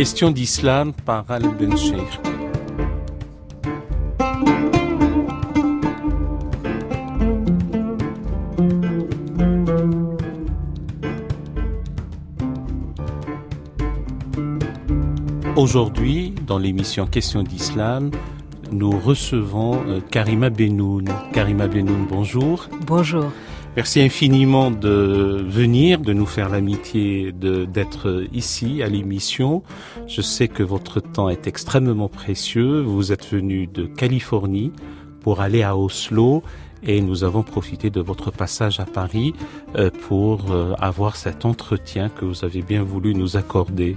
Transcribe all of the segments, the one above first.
Question d'islam par Al-Bencheikh. Aujourd'hui, dans l'émission Question d'islam, nous recevons Karima Bennoune. Karima Bennoune, bonjour. Bonjour. Merci infiniment de venir, de nous faire l'amitié d'être ici à l'émission. Je sais que votre temps est extrêmement précieux. Vous êtes venu de Californie pour aller à Oslo et nous avons profité de votre passage à Paris pour avoir cet entretien que vous avez bien voulu nous accorder.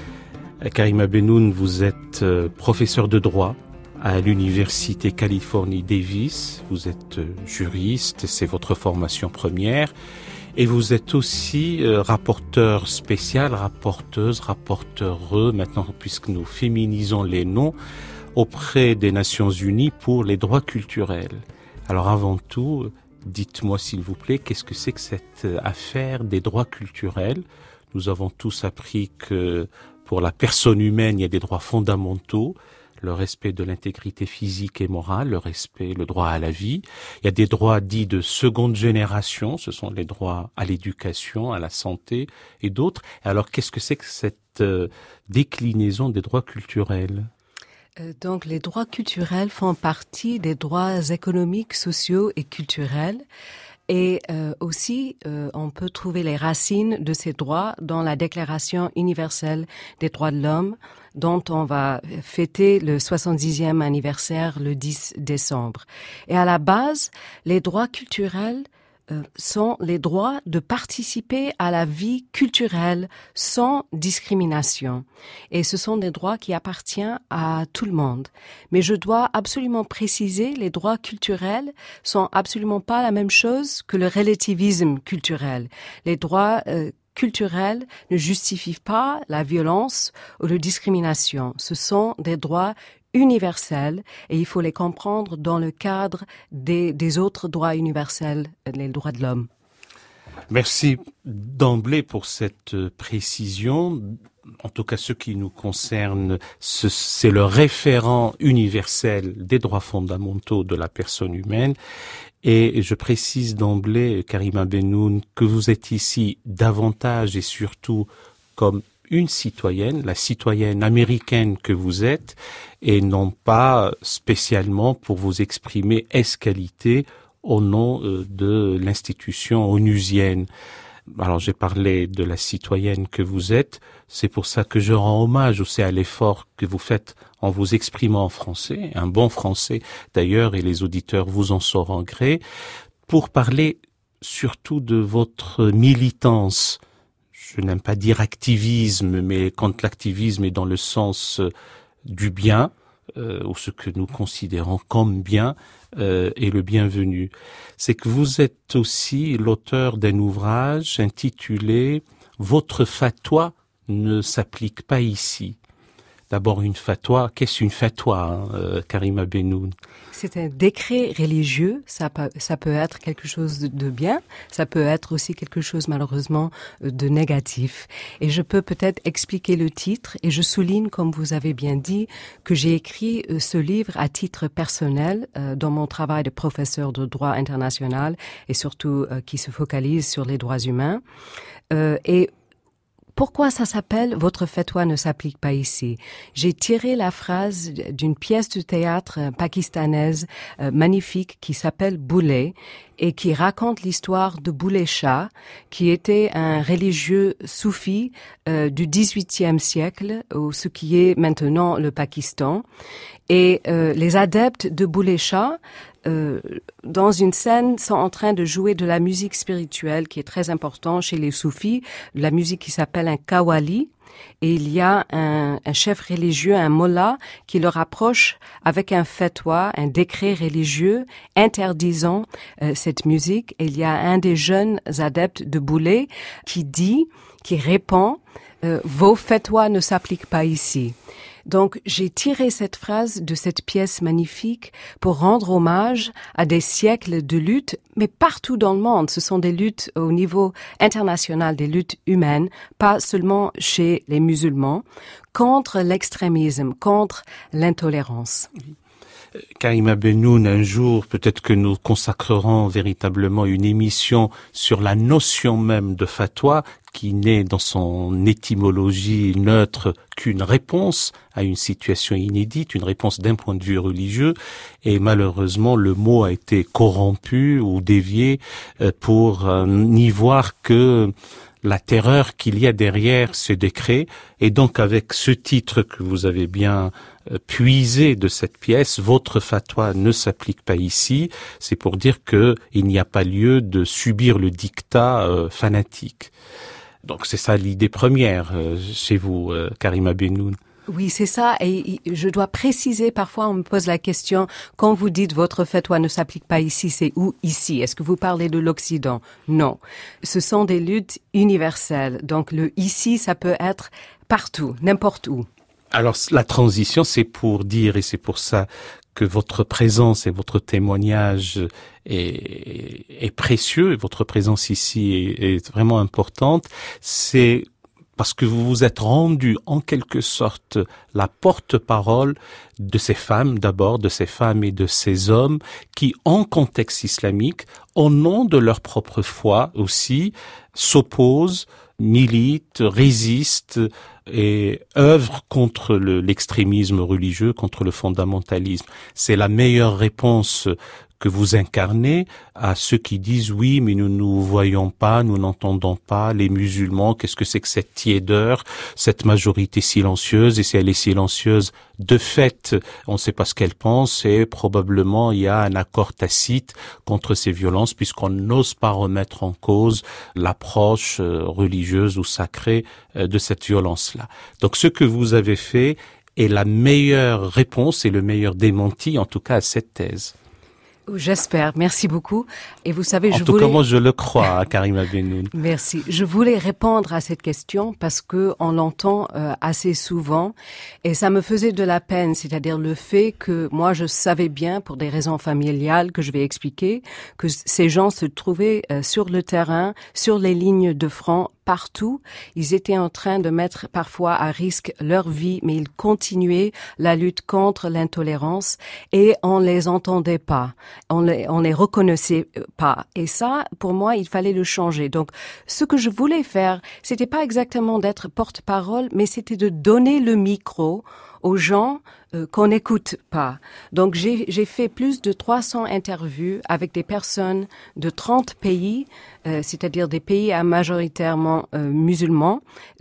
Karima Bennoune, vous êtes professeur de droit à l'université Californie Davis. Vous êtes juriste, c'est votre formation première. Et vous êtes aussi rapporteur spécial, rapporteureux, maintenant puisque nous féminisons les noms, auprès des Nations Unies pour les droits culturels. Alors avant tout, dites-moi s'il vous plaît, qu'est-ce que c'est que cette affaire des droits culturels ? Nous avons tous appris que pour la personne humaine, il y a des droits fondamentaux, le respect de l'intégrité physique et morale, le droit à la vie. Il y a des droits dits de seconde génération, ce sont les droits à l'éducation, à la santé et d'autres. Alors, qu'est-ce que c'est que cette déclinaison des droits culturels ? Donc, les droits culturels font partie des droits économiques, sociaux et culturels. Et aussi, on peut trouver les racines de ces droits dans la Déclaration universelle des droits de l'homme, dont on va fêter le 70e anniversaire le 10 décembre. Et à la base, les droits culturels sont les droits de participer à la vie culturelle sans discrimination. Et ce sont des droits qui appartiennent à tout le monde. Mais je dois absolument préciser, les droits culturels sont absolument pas la même chose que le relativisme culturel. Les droits culturels ne justifient pas la violence ou la discrimination. Ce sont des droits universels et il faut les comprendre dans le cadre des autres droits universels, les droits de l'homme. Merci d'emblée pour cette précision. En tout cas, ce qui nous concerne, c'est le référent universel des droits fondamentaux de la personne humaine. Et je précise d'emblée, Karima Bennoune, que vous êtes ici davantage et surtout comme une citoyenne, la citoyenne américaine que vous êtes, et non pas spécialement pour vous exprimer ès-qualité au nom de l'institution onusienne. Alors j'ai parlé de la citoyenne que vous êtes, c'est pour ça que je rends hommage aussi à l'effort que vous faites en vous exprimant en français, un bon français d'ailleurs, et les auditeurs vous en sauront gré, pour parler surtout de votre militance. Je n'aime pas dire activisme, mais quand l'activisme est dans le sens du bien, ou ce que nous considérons comme bien, est le bienvenu. C'est que vous êtes aussi l'auteur d'un ouvrage intitulé « Votre fatwa ne s'applique pas ici ». D'abord une fatwa, qu'est-ce une fatwa, Karima Bennoune ? C'est un décret religieux, ça peut être quelque chose de bien, ça peut être aussi quelque chose malheureusement de négatif. Et je peux peut-être expliquer le titre, et je souligne, comme vous avez bien dit, que j'ai écrit ce livre à titre personnel dans mon travail de professeur de droit international et surtout qui se focalise sur les droits humains. Et pourquoi ça s'appelle « Votre fatwa ne s'applique pas ici ». J'ai tiré la phrase d'une pièce de théâtre pakistanaise magnifique qui s'appelle Boulay et qui raconte l'histoire de Boulay Shah, qui était un religieux soufi du XVIIIe siècle, ou ce qui est maintenant le Pakistan. Et les adeptes de Boulay Shah dans une scène, sont en train de jouer de la musique spirituelle qui est très importante chez les soufis, la musique qui s'appelle un qawwali. Et il y a un chef religieux, un mollah, qui leur approche avec un fatwa, un décret religieux interdisant cette musique. Et il y a un des jeunes adeptes de Boulay qui répond « Vos fatwas ne s'appliquent pas ici ». Donc, j'ai tiré cette phrase de cette pièce magnifique pour rendre hommage à des siècles de luttes, mais partout dans le monde. Ce sont des luttes au niveau international, des luttes humaines, pas seulement chez les musulmans, contre l'extrémisme, contre l'intolérance. Karima Bennoune, un jour, peut-être que nous consacrerons véritablement une émission sur la notion même de fatwa, qui n'est dans son étymologie neutre qu'une réponse à une situation inédite, une réponse d'un point de vue religieux, et malheureusement le mot a été corrompu ou dévié pour n'y voir que la terreur qu'il y a derrière ce décret. Et donc avec ce titre que vous avez bien puisé de cette pièce, votre fatwa ne s'applique pas ici, c'est pour dire que il n'y a pas lieu de subir le dictat fanatique. Donc c'est ça l'idée première chez vous, Karima Bennoune. Oui, c'est ça. Et je dois préciser, parfois on me pose la question, quand vous dites votre fatwa ne s'applique pas ici, c'est où ici? Est-ce que vous parlez de l'Occident? Non. Ce sont des luttes universelles. Donc le ici, ça peut être partout, n'importe où. Alors la transition, c'est pour dire, et c'est pour ça que votre présence et votre témoignage est précieux, et votre présence ici est vraiment importante, c'est parce que vous vous êtes rendu en quelque sorte la porte-parole de ces femmes d'abord, de ces femmes et de ces hommes qui, en contexte islamique, au nom de leur propre foi aussi, s'opposent, militent, résistent et œuvrent contre l'extrémisme religieux, contre le fondamentalisme. C'est la meilleure réponse que vous incarnez à ceux qui disent oui, mais nous ne voyons pas, nous n'entendons pas les musulmans, qu'est-ce que c'est que cette tiédeur, cette majorité silencieuse, et si elle est silencieuse, de fait, on ne sait pas ce qu'elle pense, et probablement il y a un accord tacite contre ces violences, puisqu'on n'ose pas remettre en cause l'approche religieuse ou sacrée de cette violence-là. Donc ce que vous avez fait est la meilleure réponse et le meilleur démenti, en tout cas, à cette thèse. J'espère. Merci beaucoup. Et vous savez, en tout cas, moi, je le crois, Karima Bennoune. Merci. Je voulais répondre à cette question parce que on l'entend assez souvent et ça me faisait de la peine, c'est-à-dire le fait que moi, je savais bien, pour des raisons familiales que je vais expliquer, que ces gens se trouvaient sur le terrain, sur les lignes de front, partout. Ils étaient en train de mettre parfois à risque leur vie, mais ils continuaient la lutte contre l'intolérance et on les entendait pas. On les reconnaissait pas. Et ça, pour moi, il fallait le changer. Donc, ce que je voulais faire, c'était pas exactement d'être porte-parole, mais c'était de donner le micro aux gens qu'on n'écoute pas. Donc, j'ai fait plus de 300 interviews avec des personnes de 30 pays, c'est-à-dire des pays à majoritairement musulmans,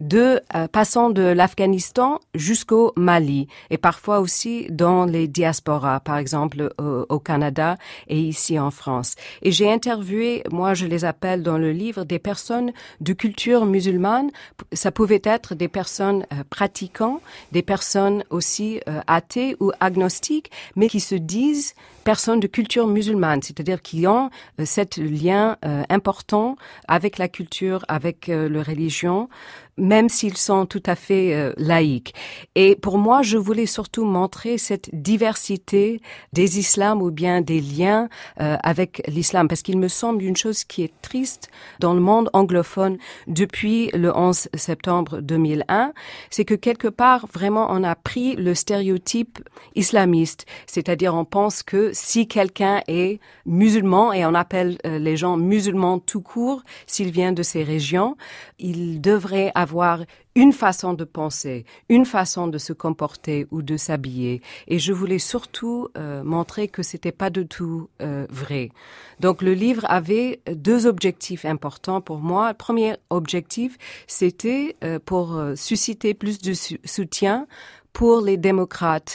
passant de l'Afghanistan jusqu'au Mali et parfois aussi dans les diasporas, par exemple au Canada et ici en France. Et j'ai interviewé, moi je les appelle dans le livre, des personnes de culture musulmane. Ça pouvait être des personnes pratiquants, des personnes aussi athées ou agnostiques, mais qui se disent personnes de culture musulmane, c'est-à-dire qui ont cet lien important avec la culture, avec la religion, même s'ils sont tout à fait laïcs. Et pour moi, je voulais surtout montrer cette diversité des islams ou bien des liens avec l'islam, parce qu'il me semble une chose qui est triste dans le monde anglophone depuis le 11 septembre 2001, c'est que quelque part, vraiment, on a pris le stéréotype islamiste, c'est-à-dire on pense que si quelqu'un est musulman, et on appelle les gens musulmans tout court, s'il vient de ces régions, il devrait avoir une façon de penser, une façon de se comporter ou de s'habiller. Et je voulais surtout montrer que c'était pas du tout vrai. Donc le livre avait deux objectifs importants pour moi. Le premier objectif, c'était pour susciter plus de soutien pour les démocrates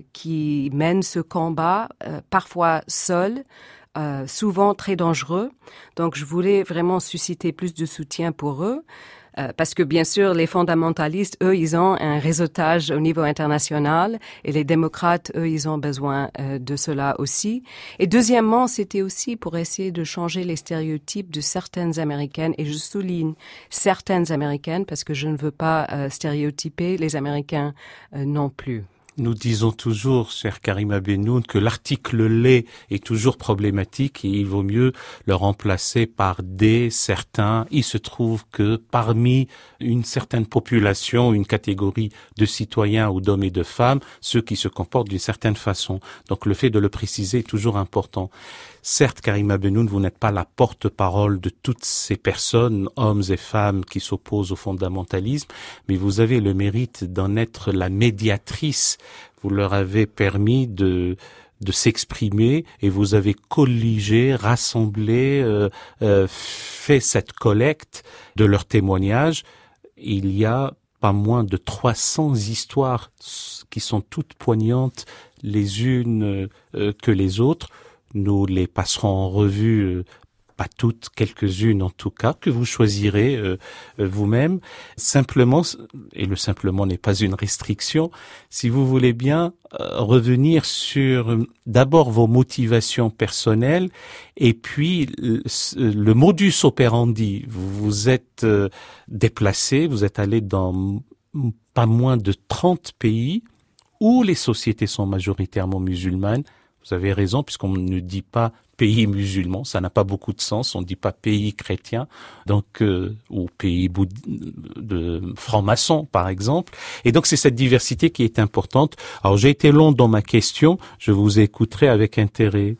qui mènent ce combat, parfois seuls, souvent très dangereux. Donc je voulais vraiment susciter plus de soutien pour eux. Parce que bien sûr, les fondamentalistes, eux, ils ont un réseautage au niveau international et les démocrates, eux, ils ont besoin de cela aussi. Et deuxièmement, c'était aussi pour essayer de changer les stéréotypes de certaines Américaines, et je souligne certaines Américaines parce que je ne veux pas stéréotyper les Américains non plus. Nous disons toujours, chère Karima Bennoune, que l'article les est toujours problématique et il vaut mieux le remplacer par des, certains. Il se trouve que parmi une certaine population, une catégorie de citoyens ou d'hommes et de femmes, ceux qui se comportent d'une certaine façon. Donc le fait de le préciser est toujours important. Certes, Karima Bennoune, vous n'êtes pas la porte-parole de toutes ces personnes, hommes et femmes, qui s'opposent au fondamentalisme, mais vous avez le mérite d'en être la médiatrice. Vous leur avez permis de s'exprimer et vous avez colligé, rassemblé, fait cette collecte de leurs témoignages. Il y a pas moins de 300 histoires qui sont toutes poignantes les unes que les autres. Nous les passerons en revue, pas toutes, quelques-unes en tout cas, que vous choisirez vous-même. Simplement, et le simplement n'est pas une restriction, si vous voulez bien revenir sur d'abord vos motivations personnelles et puis le modus operandi. Vous vous êtes déplacé, vous êtes allé dans pas moins de 30 pays où les sociétés sont majoritairement musulmanes. Vous avez raison, puisqu'on ne dit pas pays musulman, ça n'a pas beaucoup de sens, on ne dit pas pays chrétien, donc ou pays de francs-maçons, par exemple. Et donc c'est cette diversité qui est importante. Alors j'ai été long dans ma question, je vous écouterai avec intérêt.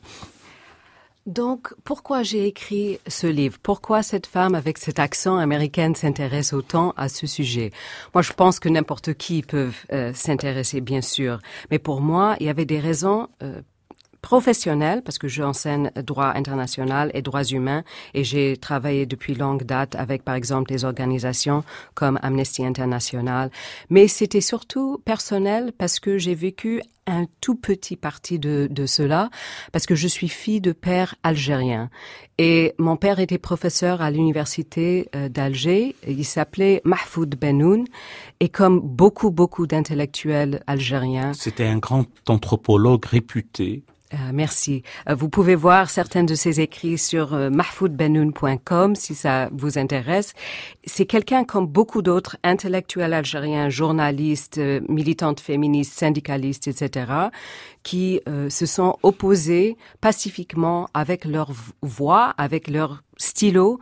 Donc, pourquoi j'ai écrit ce livre? Pourquoi cette femme avec cet accent américain s'intéresse autant à ce sujet? Moi, je pense que n'importe qui peut s'intéresser, bien sûr. Mais pour moi, il y avait des raisons professionnelle, parce que j'enseigne droit international et droits humains, et j'ai travaillé depuis longue date avec, par exemple, des organisations comme Amnesty International. Mais c'était surtout personnel parce que j'ai vécu un tout petit parti de cela, parce que je suis fille de père algérien. Et mon père était professeur à l'université d'Alger. Il s'appelait Mahfoud Bennoune. Et comme beaucoup d'intellectuels algériens... C'était un grand anthropologue réputé. Merci. Vous pouvez voir certains de ses écrits sur mahfoudbennoune.com si ça vous intéresse. C'est quelqu'un comme beaucoup d'autres intellectuels algériens, journalistes, militantes féministes, syndicalistes, etc., qui se sont opposés pacifiquement avec leur voix, avec leur stylo,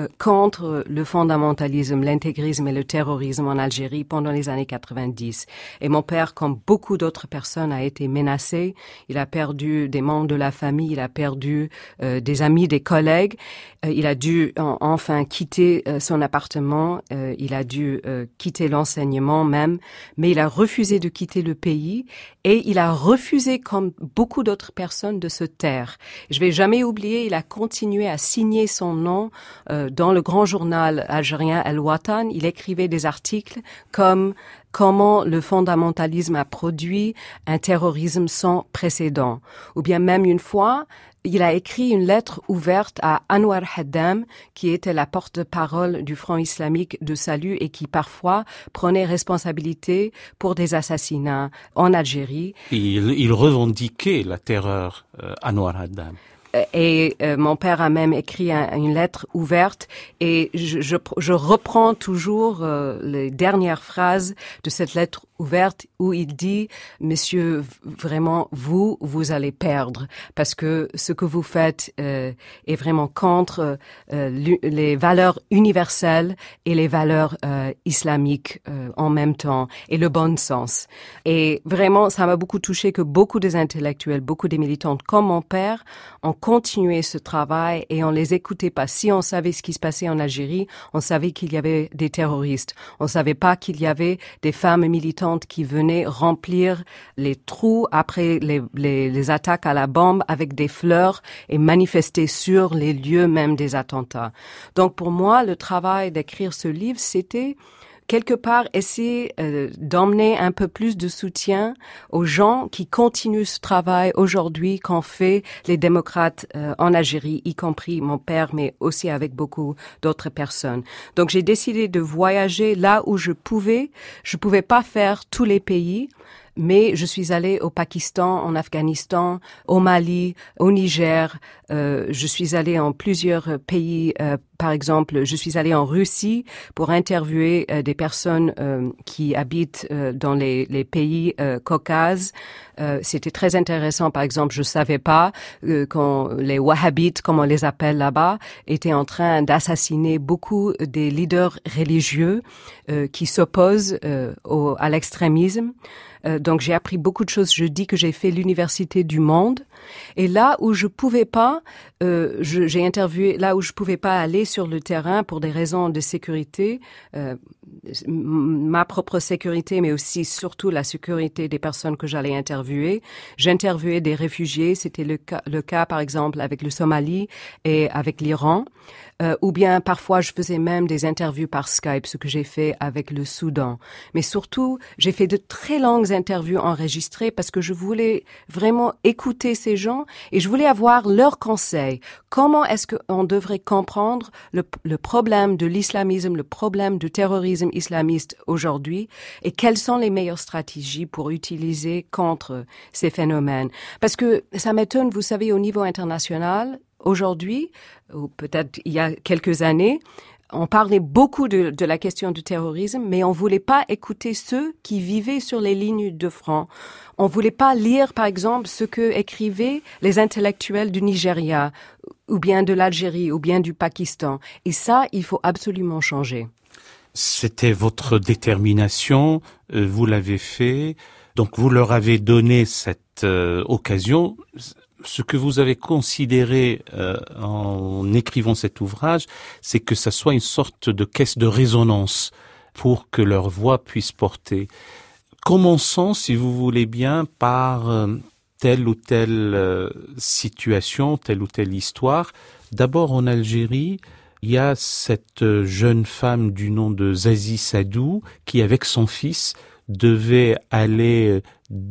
contre le fondamentalisme, l'intégrisme et le terrorisme en Algérie pendant les années 90. Et mon père, comme beaucoup d'autres personnes, a été menacé. Il a perdu des membres de la famille, il a perdu des amis, des collègues. Il a dû enfin quitter son appartement, il a dû quitter l'enseignement même, mais il a refusé de quitter le pays et il a refusé, comme beaucoup d'autres personnes, de se taire. Je vais jamais oublier, il a continué à signer son nom dans le grand journal algérien El Watan. Il écrivait des articles comme comment le fondamentalisme a produit un terrorisme sans précédent. Ou bien même une fois, il a écrit une lettre ouverte à Anwar Haddam, qui était la porte-parole du Front islamique de salut et qui parfois prenait responsabilité pour des assassinats en Algérie. Il revendiquait la terreur, Anwar Haddam. Et mon père a même écrit une lettre ouverte et je reprends toujours les dernières phrases de cette lettre ouverte où il dit « Monsieur, vraiment, vous allez perdre parce que ce que vous faites est vraiment contre les valeurs universelles et les valeurs islamiques en même temps et le bon sens. » Et vraiment, ça m'a beaucoup touché que beaucoup des intellectuels, beaucoup des militantes comme mon père ont continué ce travail et on les écoutait pas. Si on savait ce qui se passait en Algérie, on savait qu'il y avait des terroristes. On savait pas qu'il y avait des femmes militantes qui venaient remplir les trous après les attaques à la bombe avec des fleurs et manifester sur les lieux même des attentats. Donc pour moi, le travail d'écrire ce livre, c'était quelque part essayer d'emmener un peu plus de soutien aux gens qui continuent ce travail aujourd'hui qu'ont fait les démocrates en Algérie, y compris mon père, mais aussi avec beaucoup d'autres personnes. Donc j'ai décidé de voyager là où je pouvais. Je pouvais pas faire tous les pays, mais je suis allée au Pakistan, en Afghanistan, au Mali, au Niger. Je suis allée en plusieurs pays. Par exemple, je suis allée en Russie pour interviewer des personnes qui habitent dans les pays caucases. C'était très intéressant. Par exemple, je savais pas quand les Wahhabites, comme on les appelle là-bas, étaient en train d'assassiner beaucoup des leaders religieux qui s'opposent à l'extrémisme. Donc j'ai appris beaucoup de choses. Je dis que j'ai fait l'université du monde. Et là où je pouvais pas, j'ai interviewé, là où je pouvais pas aller sur le terrain pour des raisons de sécurité, ma propre sécurité, mais aussi surtout la sécurité des personnes que j'allais interviewer. J'interviewais des réfugiés. C'était le cas par exemple avec le Somalie et avec l'Iran. Ou bien parfois je faisais même des interviews par Skype, ce que j'ai fait avec le Soudan. Mais surtout, j'ai fait de très longues interviews enregistrées parce que je voulais vraiment écouter ces gens et je voulais avoir leurs conseils. Comment est-ce qu'on devrait comprendre le problème de l'islamisme, le problème du terrorisme islamiste aujourd'hui et quelles sont les meilleures stratégies pour utiliser contre ces phénomènes? Parce que ça m'étonne, vous savez, au niveau international, aujourd'hui, ou peut-être il y a quelques années, on parlait beaucoup de la question du terrorisme, mais on voulait pas écouter ceux qui vivaient sur les lignes de front. On voulait pas lire, par exemple, ce que écrivaient les intellectuels du Nigeria, ou bien de l'Algérie, ou bien du Pakistan. Et ça, il faut absolument changer. C'était votre détermination, vous l'avez fait, donc vous leur avez donné cette occasion. Ce que vous avez considéré en écrivant cet ouvrage, c'est que ça soit une sorte de caisse de résonance pour que leur voix puisse porter. Commençons, si vous voulez bien, par telle ou telle situation, telle ou telle histoire. D'abord, en Algérie, il y a cette jeune femme du nom de Zazie Sadou qui, avec son fils, devait aller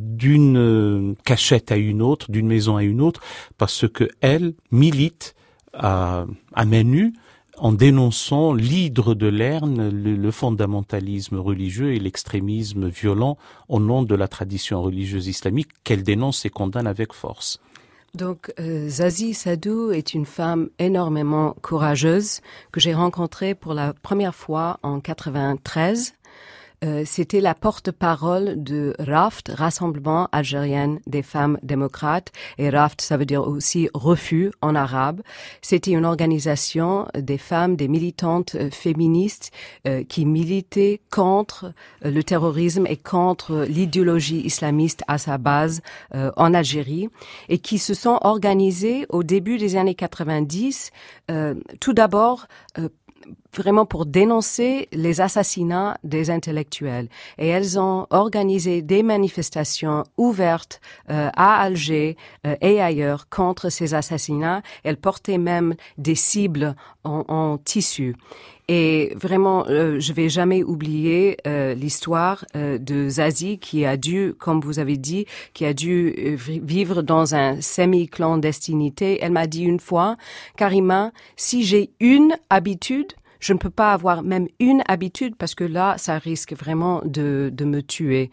d'une cachette à une autre, d'une maison à une autre, parce que elle milite à main nue en dénonçant l'hydre de Lerne, le fondamentalisme religieux et l'extrémisme violent au nom de la tradition religieuse islamique qu'elle dénonce et condamne avec force. Donc, Zazie Sadou est une femme énormément courageuse que j'ai rencontrée pour la première fois en 93. C'était la porte-parole de RAFT, Rassemblement algérien des femmes démocrates. Et RAFT, ça veut dire aussi refus en arabe. C'était une organisation des femmes, des militantes féministes qui militaient contre le terrorisme et contre l'idéologie islamiste à sa base en Algérie et qui se sont organisées au début des années 90, tout d'abord vraiment pour dénoncer les assassinats des intellectuels. Et elles ont organisé des manifestations ouvertes à Alger et ailleurs contre ces assassinats. Elles portaient même des cibles en tissu. Et vraiment, je vais jamais oublier l'histoire de Zazie qui a dû, comme vous avez dit, qui a dû vivre dans un semi-clandestinité. Elle m'a dit une fois, Karima, si j'ai une habitude, je ne peux pas avoir même une habitude parce que là, ça risque vraiment de me tuer.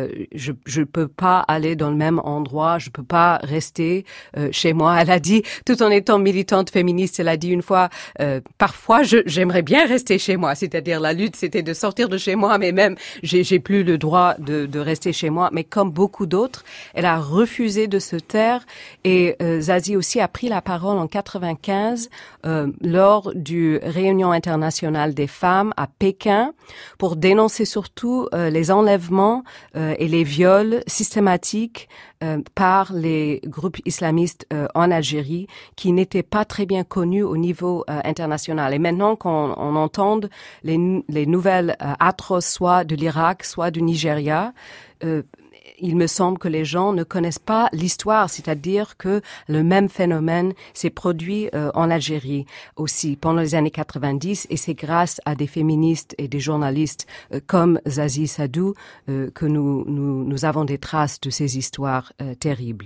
Je peux pas aller dans le même endroit, je peux pas rester chez moi. Elle a dit, tout en étant militante féministe, elle a dit une fois, parfois j'aimerais bien rester chez moi. C'est-à-dire la lutte, c'était de sortir de chez moi, mais même j'ai plus le droit de rester chez moi. Mais comme beaucoup d'autres, elle a refusé de se taire. Et Zazie aussi a pris la parole en 95 lors du réunion internationale des femmes à Pékin pour dénoncer surtout les enlèvements et les viols systématiques par les groupes islamistes en Algérie qui n'étaient pas très bien connus au niveau international. Et maintenant qu'on entend les nouvelles atroces soit de l'Irak, soit du Nigeria, il me semble que les gens ne connaissent pas l'histoire, c'est-à-dire que le même phénomène s'est produit en Algérie aussi pendant les années 90, et c'est grâce à des féministes et des journalistes comme Zazie Sadou que nous avons des traces de ces histoires terribles.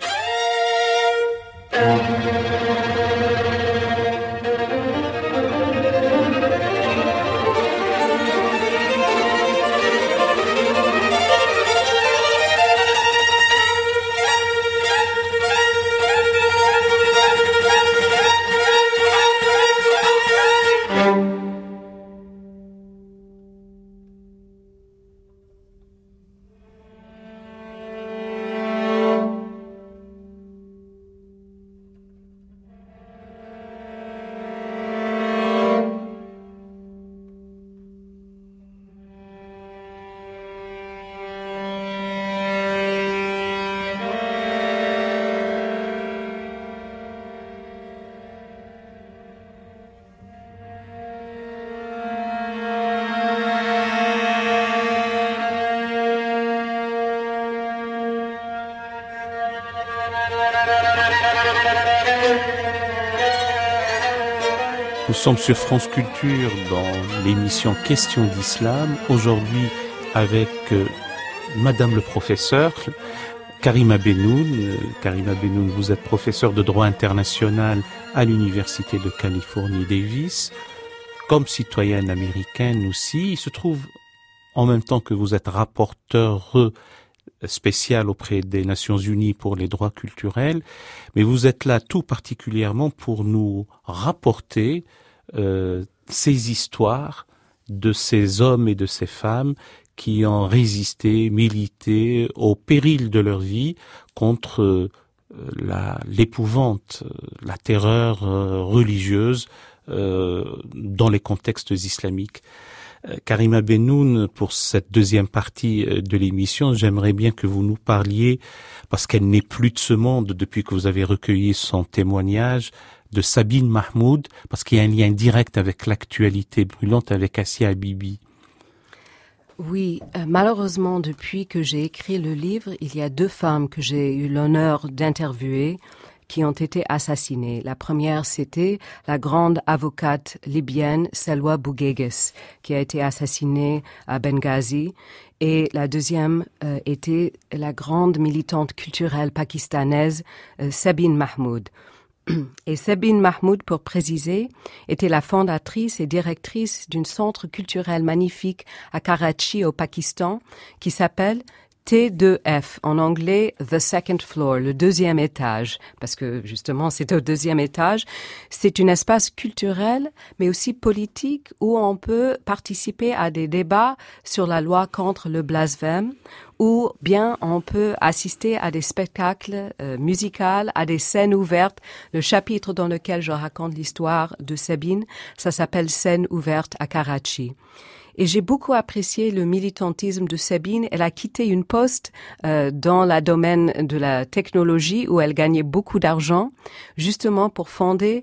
Nous sommes sur France Culture dans l'émission Questions d'Islam, aujourd'hui avec Madame le professeur, Karima Bennoune. Karima Bennoune, vous êtes professeure de droit international à l'Université de Californie Davis. Comme citoyenne américaine aussi, il se trouve en même temps que vous êtes rapporteur spécial auprès des Nations Unies pour les droits culturels, mais vous êtes là tout particulièrement pour nous rapporter ces histoires de ces hommes et de ces femmes qui ont résisté, milité au péril de leur vie contre l'épouvante, la terreur religieuse dans les contextes islamiques. Karima Bennoune, pour cette deuxième partie de l'émission, j'aimerais bien que vous nous parliez, parce qu'elle n'est plus de ce monde depuis que vous avez recueilli son témoignage, de Sabine Mahmoud, parce qu'il y a un lien direct avec l'actualité brûlante avec Asia Bibi. Oui, malheureusement, depuis que j'ai écrit le livre, il y a 2 femmes que j'ai eu l'honneur d'interviewer qui ont été assassinées. La première, c'était la grande avocate libyenne Selwa Bouguegues, qui a été assassinée à Benghazi. Et la deuxième était la grande militante culturelle pakistanaise Sabine Mahmoud. Et Sabine Mahmoud, pour préciser, était la fondatrice et directrice d'un centre culturel magnifique à Karachi, au Pakistan, qui s'appelle T2F, en anglais, the second floor, le 2e étage, parce que justement c'est au 2e étage. C'est un espace culturel, mais aussi politique, où on peut participer à des débats sur la loi contre le blasphème, ou bien on peut assister à des spectacles musicaux, à des scènes ouvertes. Le chapitre dans lequel je raconte l'histoire de Sabine, ça s'appelle Scènes ouvertes à Karachi. Et j'ai beaucoup apprécié le militantisme de Sabine. Elle a quitté une poste dans le domaine de la technologie où elle gagnait beaucoup d'argent, justement pour fonder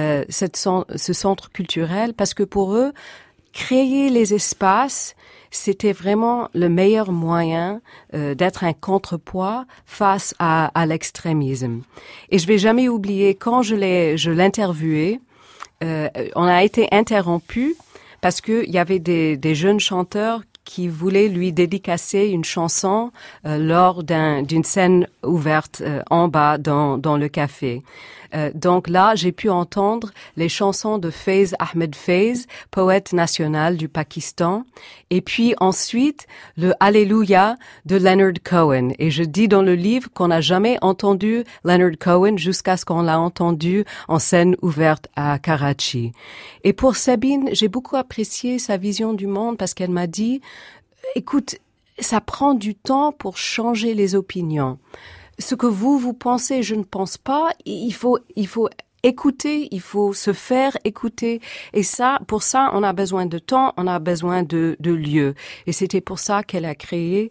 ce centre culturel, parce que pour eux, créer les espaces, c'était vraiment le meilleur moyen d'être un contrepoids face à l'extrémisme. Et je vais jamais oublier, quand je l'interviewais, on a été interrompu parce que il y avait des jeunes chanteurs qui voulaient lui dédicacer une chanson lors d'une scène ouverte en bas dans le café. Donc là, j'ai pu entendre les chansons de Faiz Ahmed Faiz, poète national du Pakistan, et puis ensuite le Alléluia de Leonard Cohen. Et je dis dans le livre qu'on n'a jamais entendu Leonard Cohen jusqu'à ce qu'on l'a entendu en scène ouverte à Karachi. Et pour Sabine, j'ai beaucoup apprécié sa vision du monde parce qu'elle m'a dit, écoute, ça prend du temps pour changer les opinions. Ce que vous pensez, je ne pense pas. Il faut écouter, il faut se faire écouter. Et ça, pour ça, on a besoin de temps, on a besoin de lieux. Et c'était pour ça qu'elle a créé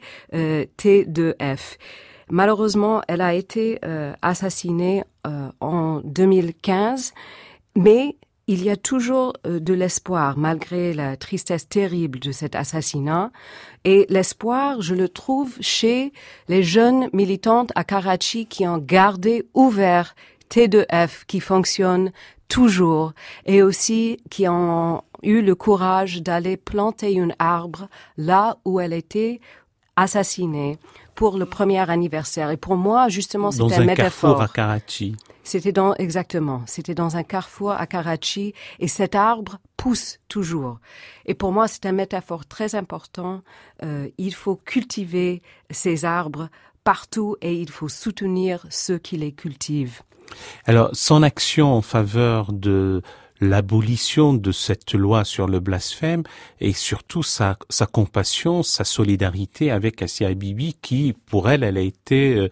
T2F. Malheureusement, elle a été assassinée en 2015, mais Il y a toujours de l'espoir malgré la tristesse terrible de cet assassinat. Et l'espoir, je le trouve chez les jeunes militantes à Karachi qui ont gardé ouvert T2F, qui fonctionne toujours, et aussi qui ont eu le courage d'aller planter un arbre là où elle était assassinée pour le premier anniversaire. Et pour moi, justement, c'était dans une un métaphore. carrefour à Karachi. C'était dans un carrefour à Karachi et cet arbre pousse toujours. Et pour moi, c'est une métaphore très importante. Il faut cultiver ces arbres partout et il faut soutenir ceux qui les cultivent. Alors, son action en faveur de l'abolition de cette loi sur le blasphème et surtout sa compassion, sa solidarité avec Asia Bibi qui, pour elle a été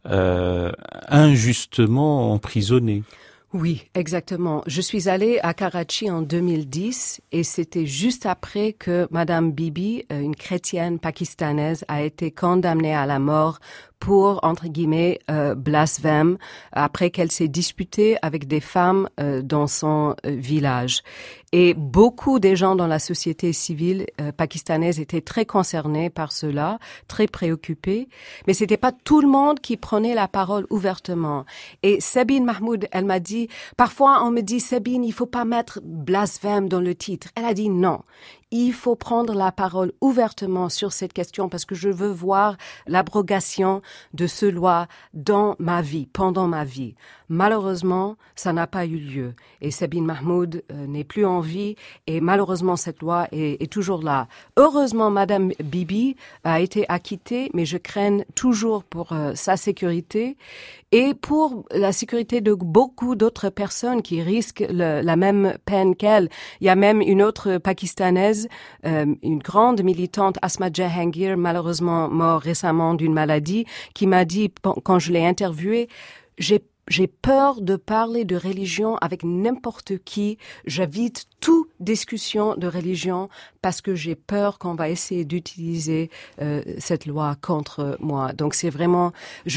injustement emprisonnée. Oui, exactement. Je suis allée à Karachi en 2010 et c'était juste après que Madame Bibi, une chrétienne pakistanaise, a été condamnée à la mort pour, entre guillemets, blasphème, après qu'elle s'est disputée avec des femmes dans son village. Et beaucoup des gens dans la société civile pakistanaise étaient très concernés par cela, très préoccupés. Mais c'était pas tout le monde qui prenait la parole ouvertement. Et Sabine Mahmoud, elle m'a dit, parfois on me dit, Sabine, il faut pas mettre blasphème dans le titre. Elle a dit non. Il faut prendre la parole ouvertement sur cette question parce que je veux voir l'abrogation de ce loi dans ma vie, pendant ma vie. Malheureusement, ça n'a pas eu lieu. Et Sabine Mahmoud n'est plus en vie et malheureusement, cette loi est toujours là. Heureusement, Madame Bibi a été acquittée, mais je crains toujours pour sa sécurité et pour la sécurité de beaucoup d'autres personnes qui risquent la même peine qu'elle. Il y a même une autre Pakistanaise, une grande militante, Asma Jahangir, malheureusement mort récemment d'une maladie, qui m'a dit, quand je l'ai interviewée, j'ai peur de parler de religion avec n'importe qui. J'évite toute discussion de religion parce que j'ai peur qu'on va essayer d'utiliser cette loi contre moi. Donc c'est vraiment,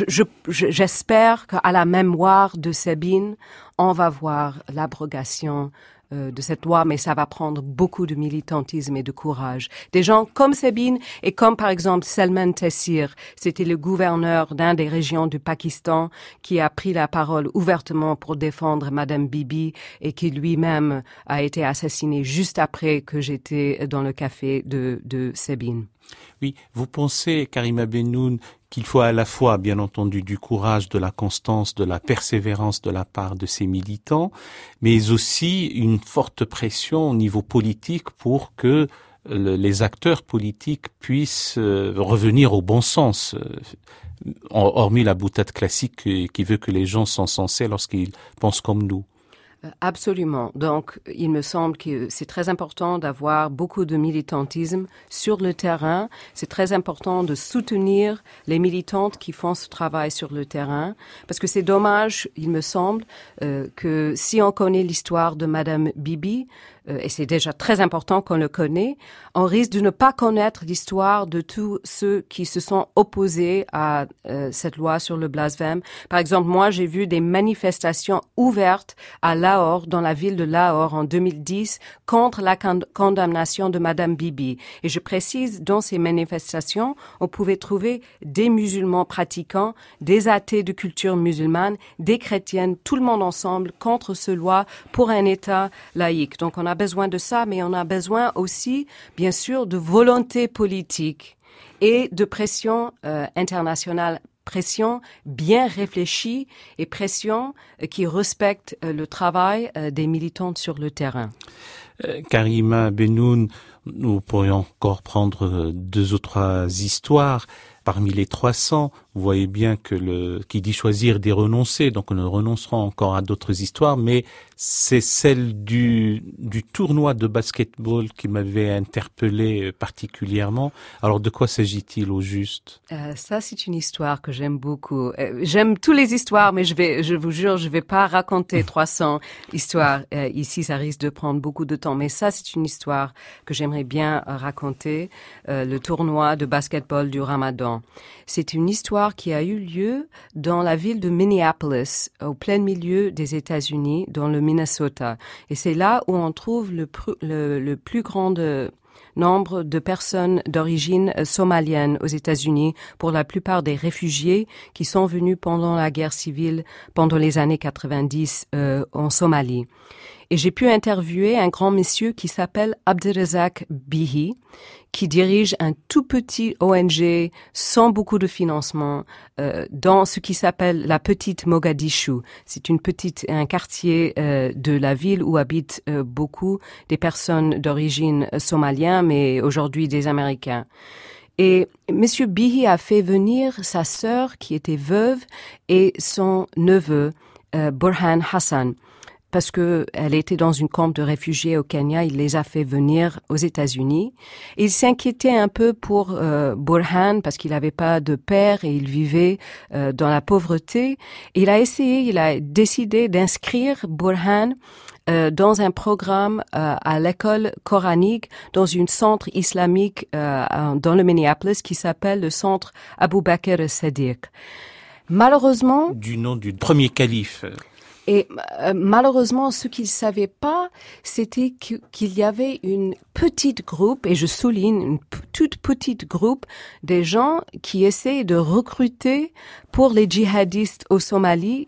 j'espère qu'à la mémoire de Sabine, on va voir l'abrogation de cette loi, mais ça va prendre beaucoup de militantisme et de courage. Des gens comme Sabine et comme par exemple Salman Taseer, c'était le gouverneur d'une des régions du Pakistan qui a pris la parole ouvertement pour défendre Madame Bibi et qui lui-même a été assassiné juste après que j'étais dans le café de Sabine. Oui, vous pensez, Karima Bennoune, qu'il faut à la fois, bien entendu, du courage, de la constance, de la persévérance de la part de ces militants, mais aussi une forte pression au niveau politique pour que les acteurs politiques puissent revenir au bon sens, hormis la boutade classique qui veut que les gens sont sensés lorsqu'ils pensent comme nous. Absolument. Donc, il me semble que c'est très important d'avoir beaucoup de militantisme sur le terrain. C'est très important de soutenir les militantes qui font ce travail sur le terrain. Parce que c'est dommage, il me semble, que si on connaît l'histoire de Madame Bibi, et c'est déjà très important qu'on le connaît, on risque de ne pas connaître l'histoire de tous ceux qui se sont opposés à cette loi sur le blasphème. Par exemple, moi, j'ai vu des manifestations ouvertes à Lahore, dans la ville de Lahore, en 2010, contre la condamnation de Madame Bibi. Et je précise, dans ces manifestations, on pouvait trouver des musulmans pratiquants, des athées de culture musulmane, des chrétiennes, tout le monde ensemble contre ce loi pour un État laïque. Donc, on a besoin de ça, mais on a besoin aussi, bien sûr, de volonté politique et de pression internationale, pression bien réfléchie et pression qui respecte le travail des militantes sur le terrain. Karima Bennoune, nous pourrions encore prendre 2 ou 3 histoires. Parmi les 300, vous voyez bien que qui dit choisir dit renoncer, donc nous renoncerons encore à d'autres histoires, mais c'est celle du tournoi de basketball qui m'avait interpellé particulièrement. Alors de quoi s'agit-il au juste? Ça, c'est une histoire que j'aime beaucoup. J'aime toutes les histoires, mais je vous jure, je vais pas raconter 300 histoires. Ici, ça risque de prendre beaucoup de temps, mais ça, c'est une histoire que j'aimerais j'aimerais bien raconter le tournoi de basketball du Ramadan. C'est une histoire qui a eu lieu dans la ville de Minneapolis, au plein milieu des États-Unis, dans le Minnesota. Et c'est là où on trouve le plus grand nombre de personnes d'origine somalienne aux États-Unis, pour la plupart des réfugiés qui sont venus pendant la guerre civile, pendant les années 90 en Somalie. Et j'ai pu interviewer un grand monsieur qui s'appelle Abdirazak Bihi, qui dirige un tout petit ONG sans beaucoup de financement dans ce qui s'appelle la petite Mogadishu. C'est un quartier de la ville où habitent beaucoup des personnes d'origine somalienne, mais aujourd'hui des Américains. Et Monsieur Bihi a fait venir sa sœur qui était veuve et son neveu, Burhan Hassan. Parce que elle était dans une camp de réfugiés au Kenya, il les a fait venir aux États-Unis. Il s'inquiétait un peu pour Burhan parce qu'il n'avait pas de père et il vivait dans la pauvreté. Il a décidé d'inscrire Burhan dans un programme à l'école coranique dans un centre islamique dans le Minneapolis qui s'appelle le centre Abu Bakr as-Siddiq. Malheureusement, du nom du premier calife. Et malheureusement, ce qu'ils savaient pas, c'était qu'il y avait une petite groupe, et je souligne une toute petite groupe des gens qui essaient de recruter pour les djihadistes au Somalie,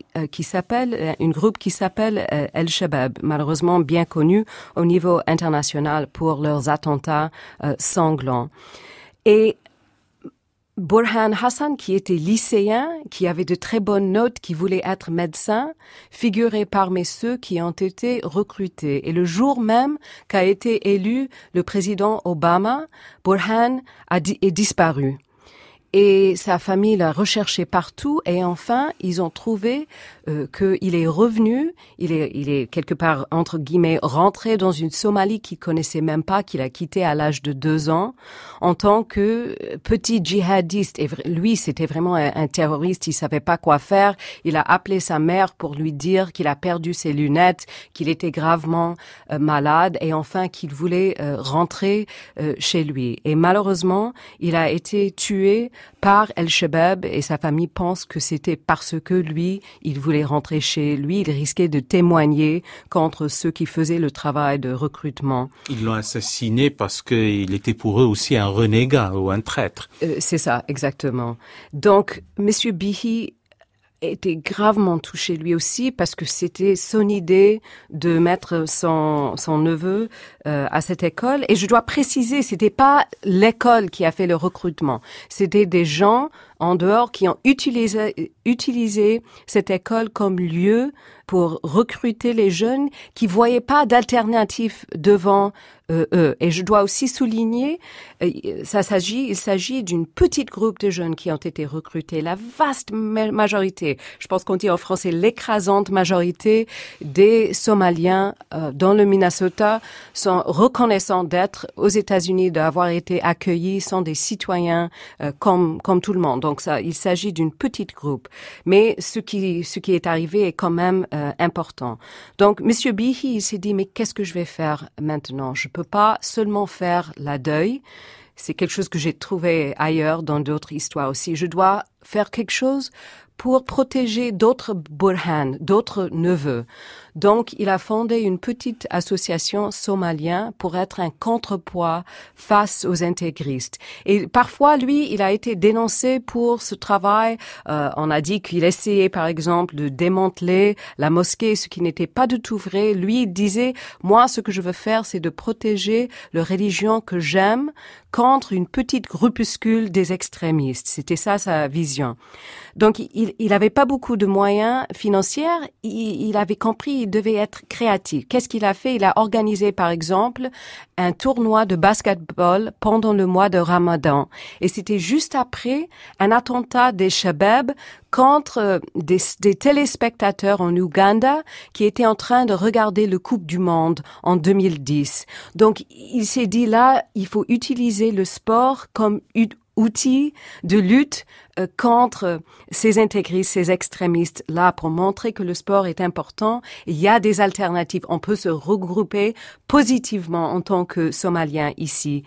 une groupe qui s'appelle El-Shabab, malheureusement bien connue au niveau international pour leurs attentats sanglants. Et Burhan Hassan, qui était lycéen, qui avait de très bonnes notes, qui voulait être médecin, figurait parmi ceux qui ont été recrutés. Et le jour même qu'a été élu le président Obama, Burhan est disparu. Et sa famille l'a recherché partout et enfin, ils ont trouvé qu'il est revenu, il est quelque part, entre guillemets, rentré dans une Somalie qu'il connaissait même pas, qu'il a quitté à l'âge de 2 ans, en tant que petit djihadiste. Et lui, c'était vraiment un terroriste, il savait pas quoi faire. Il a appelé sa mère pour lui dire qu'il a perdu ses lunettes, qu'il était gravement malade et enfin qu'il voulait rentrer chez lui. Et malheureusement, il a été tué par El-Shabab et sa famille pense que c'était parce que lui, il voulait rentrer chez lui, il risquait de témoigner contre ceux qui faisaient le travail de recrutement. Ils l'ont assassiné parce qu'il était pour eux aussi un renégat ou un traître. C'est ça, exactement. Donc, Monsieur Bihi était gravement touché lui aussi parce que c'était son idée de mettre son neveu à cette école. Et je dois préciser, c'était pas l'école qui a fait le recrutement. C'était des gens en dehors qui ont utilisé cette école comme lieu pour recruter les jeunes qui voyaient pas d'alternative devant eux. Et je dois aussi souligner, il s'agit d'une petite groupe de jeunes qui ont été recrutés. La vaste majorité, je pense qu'on dit en français l'écrasante majorité des Somaliens dans le Minnesota sont reconnaissants d'être aux États-Unis, d'avoir été accueillis, sont des citoyens comme tout le monde. Donc ça, il s'agit d'une petite groupe. Mais ce qui est arrivé est quand même important. Donc, Monsieur Bihi, il s'est dit, mais qu'est-ce que je vais faire maintenant? Je peux pas seulement faire la deuil. C'est quelque chose que j'ai trouvé ailleurs dans d'autres histoires aussi. Je dois faire quelque chose pour protéger d'autres Burhan, d'autres neveux. Donc, il a fondé une petite association somalienne pour être un contrepoids face aux intégristes. Et parfois, lui, il a été dénoncé pour ce travail. On a dit qu'il essayait, par exemple, de démanteler la mosquée, ce qui n'était pas du tout vrai. Lui, il disait, moi, ce que je veux faire, c'est de protéger la religion que j'aime contre une petite groupuscule des extrémistes. C'était ça, sa vision. Donc, il avait pas beaucoup de moyens financiers. Il avait compris, il devait être créatif. Qu'est-ce qu'il a fait? Il a organisé, par exemple, un tournoi de basketball pendant le mois de Ramadan. Et c'était juste après un attentat des Shabab contre des téléspectateurs en Ouganda qui étaient en train de regarder le Coupe du Monde en 2010. Donc, il s'est dit là, il faut utiliser le sport comme outil de lutte contre ces intégristes, ces extrémistes là pour montrer que le sport est important. Il y a des alternatives. On peut se regrouper positivement en tant que Somalien ici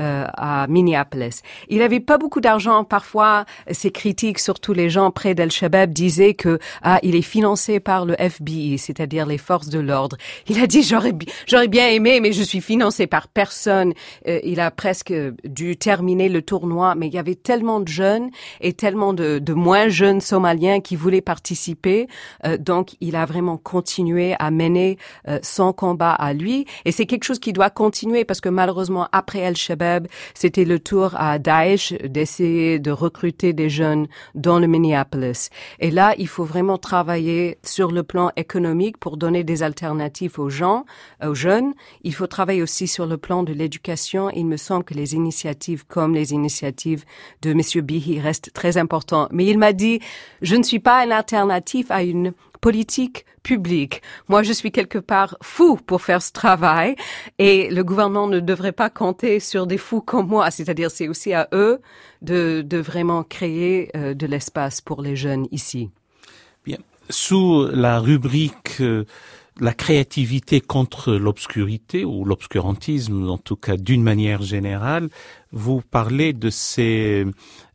à Minneapolis. Il n'avait pas beaucoup d'argent. Parfois, ses critiques, surtout les gens près d'Al-Shabaab, disaient que il est financé par le FBI, c'est-à-dire les forces de l'ordre. Il a dit j'aurais bien aimé, mais je suis financé par personne. Il a presque dû terminer le tournoi, mais il y avait tellement de jeunes et tellement de moins jeunes Somaliens qui voulaient participer. Donc, il a vraiment continué à mener son combat à lui. Et c'est quelque chose qui doit continuer parce que malheureusement, après Al-Shabaab, c'était le tour à Daesh d'essayer de recruter des jeunes dans le Minneapolis. Et là, il faut vraiment travailler sur le plan économique pour donner des alternatives aux jeunes. Il faut travailler aussi sur le plan de l'éducation. Il me semble que les initiatives comme les initiatives de M. Bihi restent très importantes. Mais il m'a dit, je ne suis pas une alternative à une politique publique. Moi, je suis quelque part fou pour faire ce travail et le gouvernement ne devrait pas compter sur des fous comme moi. C'est-à-dire, c'est aussi à eux de vraiment créer de l'espace pour les jeunes ici. Bien. Sous la rubrique la créativité contre l'obscurité ou l'obscurantisme, en tout cas d'une manière générale, vous parlez de ces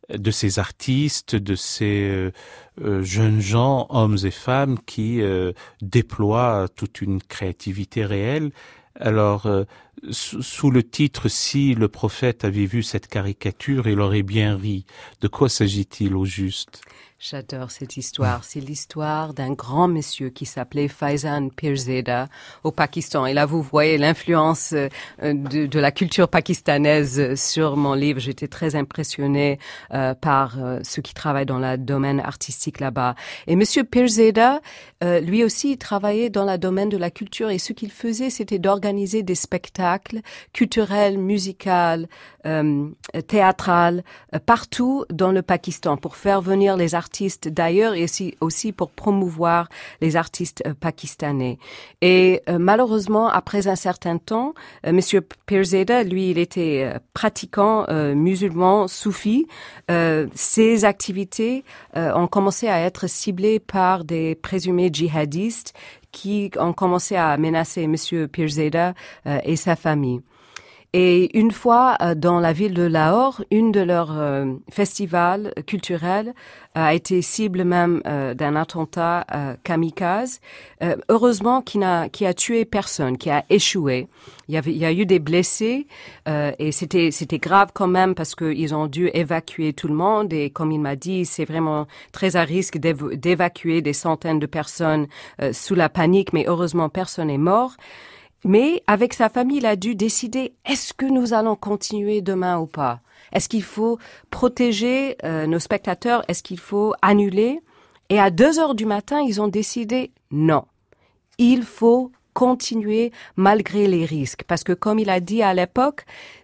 artistes, de ces jeunes gens, hommes et femmes qui déploient toute une créativité réelle. Alors, sous le titre « Si le prophète avait vu cette caricature, il aurait bien ri », de quoi s'agit-il au juste ? J'adore cette histoire. C'est l'histoire d'un grand monsieur qui s'appelait Faizan Pirzada au Pakistan. Et là, vous voyez l'influence de la culture pakistanaise sur mon livre. J'étais très impressionnée par ceux qui travaillent dans le domaine artistique là-bas. Et monsieur Pirzada, lui aussi, il travaillait dans le domaine de la culture. Et ce qu'il faisait, c'était d'organiser des spectacles culturels, musicaux, théâtrales, partout dans le Pakistan pour faire venir les artistes d'ailleurs et aussi pour promouvoir les artistes pakistanais. Et malheureusement, après un certain temps, Monsieur Pirzada, lui, il était pratiquant musulman soufi. Ses activités ont commencé à être ciblées par des présumés djihadistes qui ont commencé à menacer Monsieur Pirzada et sa famille. Et une fois, dans la ville de Lahore, une de leurs festivals culturels a été cible même d'un attentat kamikaze. Heureusement, qui a tué personne, qui a échoué. Il y a eu des blessés et c'était grave quand même parce que ils ont dû évacuer tout le monde. Et comme il m'a dit, c'est vraiment très à risque d'évacuer des centaines de personnes sous la panique. Mais heureusement, personne n'est mort. Mais avec sa famille, il a dû décider, est-ce que nous allons continuer demain ou pas? Est-ce qu'il faut protéger nos spectateurs? Est-ce qu'il faut annuler? Et à 2 heures du matin, ils ont décidé, non, il faut continuer malgré les risques. Parce que comme il a dit à l'époque,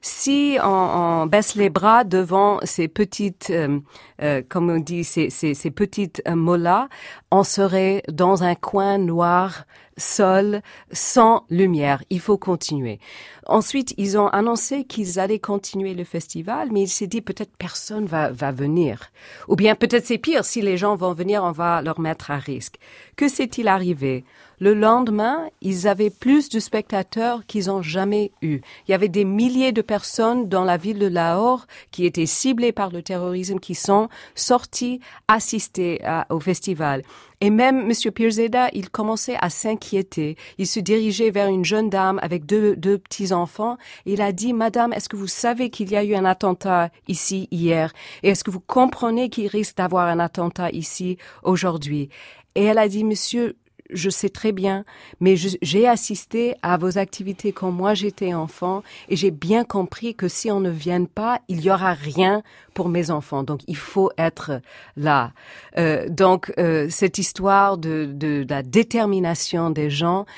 si on baisse les bras devant ces petites, comme on dit, ces petites mollahs, on serait dans un coin noir, seul, sans lumière. Il faut continuer. Ensuite, ils ont annoncé qu'ils allaient continuer le festival, mais il s'est dit peut-être personne va venir. Ou bien peut-être c'est pire, si les gens vont venir, on va leur mettre à risque. Que s'est-il arrivé? Le lendemain, ils avaient plus de spectateurs qu'ils ont jamais eu. Il y avait des milliers de personnes dans la ville de Lahore qui étaient ciblées par le terrorisme, qui sont sortis assister au festival. Et même M. Pirzada, il commençait à s'inquiéter. Il se dirigeait vers une jeune dame avec deux petits-enfants. Il a dit, Madame, est-ce que vous savez qu'il y a eu un attentat ici hier? Et est-ce que vous comprenez qu'il risque d'avoir un attentat ici aujourd'hui? Et elle a dit, Monsieur, je sais très bien, mais j'ai assisté à vos activités quand moi j'étais enfant et j'ai bien compris que si on ne vient pas, il y aura rien pour mes enfants. Donc, il faut être là. Donc, cette histoire de la détermination des gens,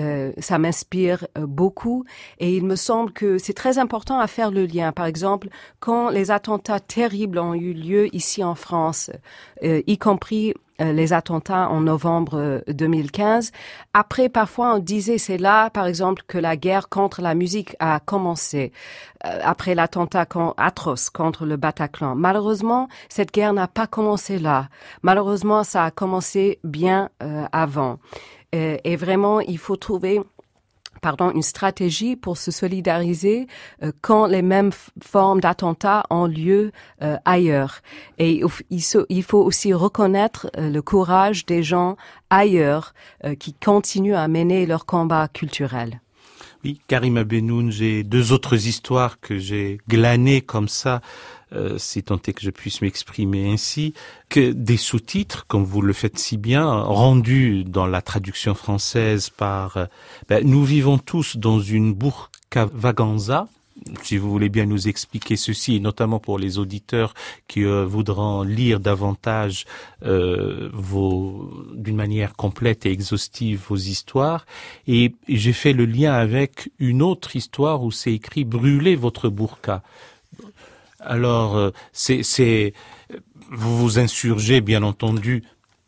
ça m'inspire beaucoup. Et il me semble que c'est très important à faire le lien. Par exemple, quand les attentats terribles ont eu lieu ici en France, y compris les attentats en novembre 2015. Après, parfois, on disait c'est là, par exemple, que la guerre contre la musique a commencé, après l'attentat atroce contre le Bataclan. Malheureusement, cette guerre n'a pas commencé là. Malheureusement, ça a commencé bien avant. Et vraiment, il faut trouver une stratégie pour se solidariser quand les mêmes formes d'attentats ont lieu ailleurs. Et il faut aussi reconnaître le courage des gens ailleurs qui continuent à mener leur combat culturel. Oui, Karima Benoun, j'ai 2 autres histoires que j'ai glanées comme ça, si tant est que je puisse m'exprimer ainsi, que des sous-titres, comme vous le faites si bien, rendus dans la traduction française par nous vivons tous dans une burqa vaganza. Si vous voulez bien nous expliquer ceci, et notamment pour les auditeurs qui voudront lire davantage d'une manière complète et exhaustive vos histoires. Et j'ai fait le lien avec une autre histoire où c'est écrit « Brûlez votre burqa ». Alors, vous vous insurgez, bien entendu,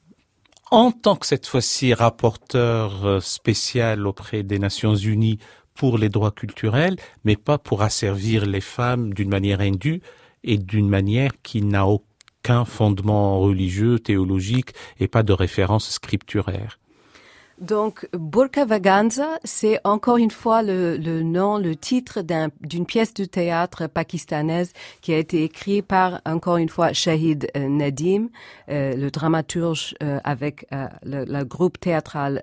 en tant que cette fois-ci rapporteur spécial auprès des Nations Unies pour les droits culturels, mais pas pour asservir les femmes d'une manière indue et d'une manière qui n'a aucun fondement religieux, théologique et pas de référence scripturaire. Donc, Burqa Vaganza, c'est encore une fois le titre d'une pièce de théâtre pakistanaise qui a été écrite par, encore une fois, Shahid Nadim, le dramaturge avec le groupe théâtral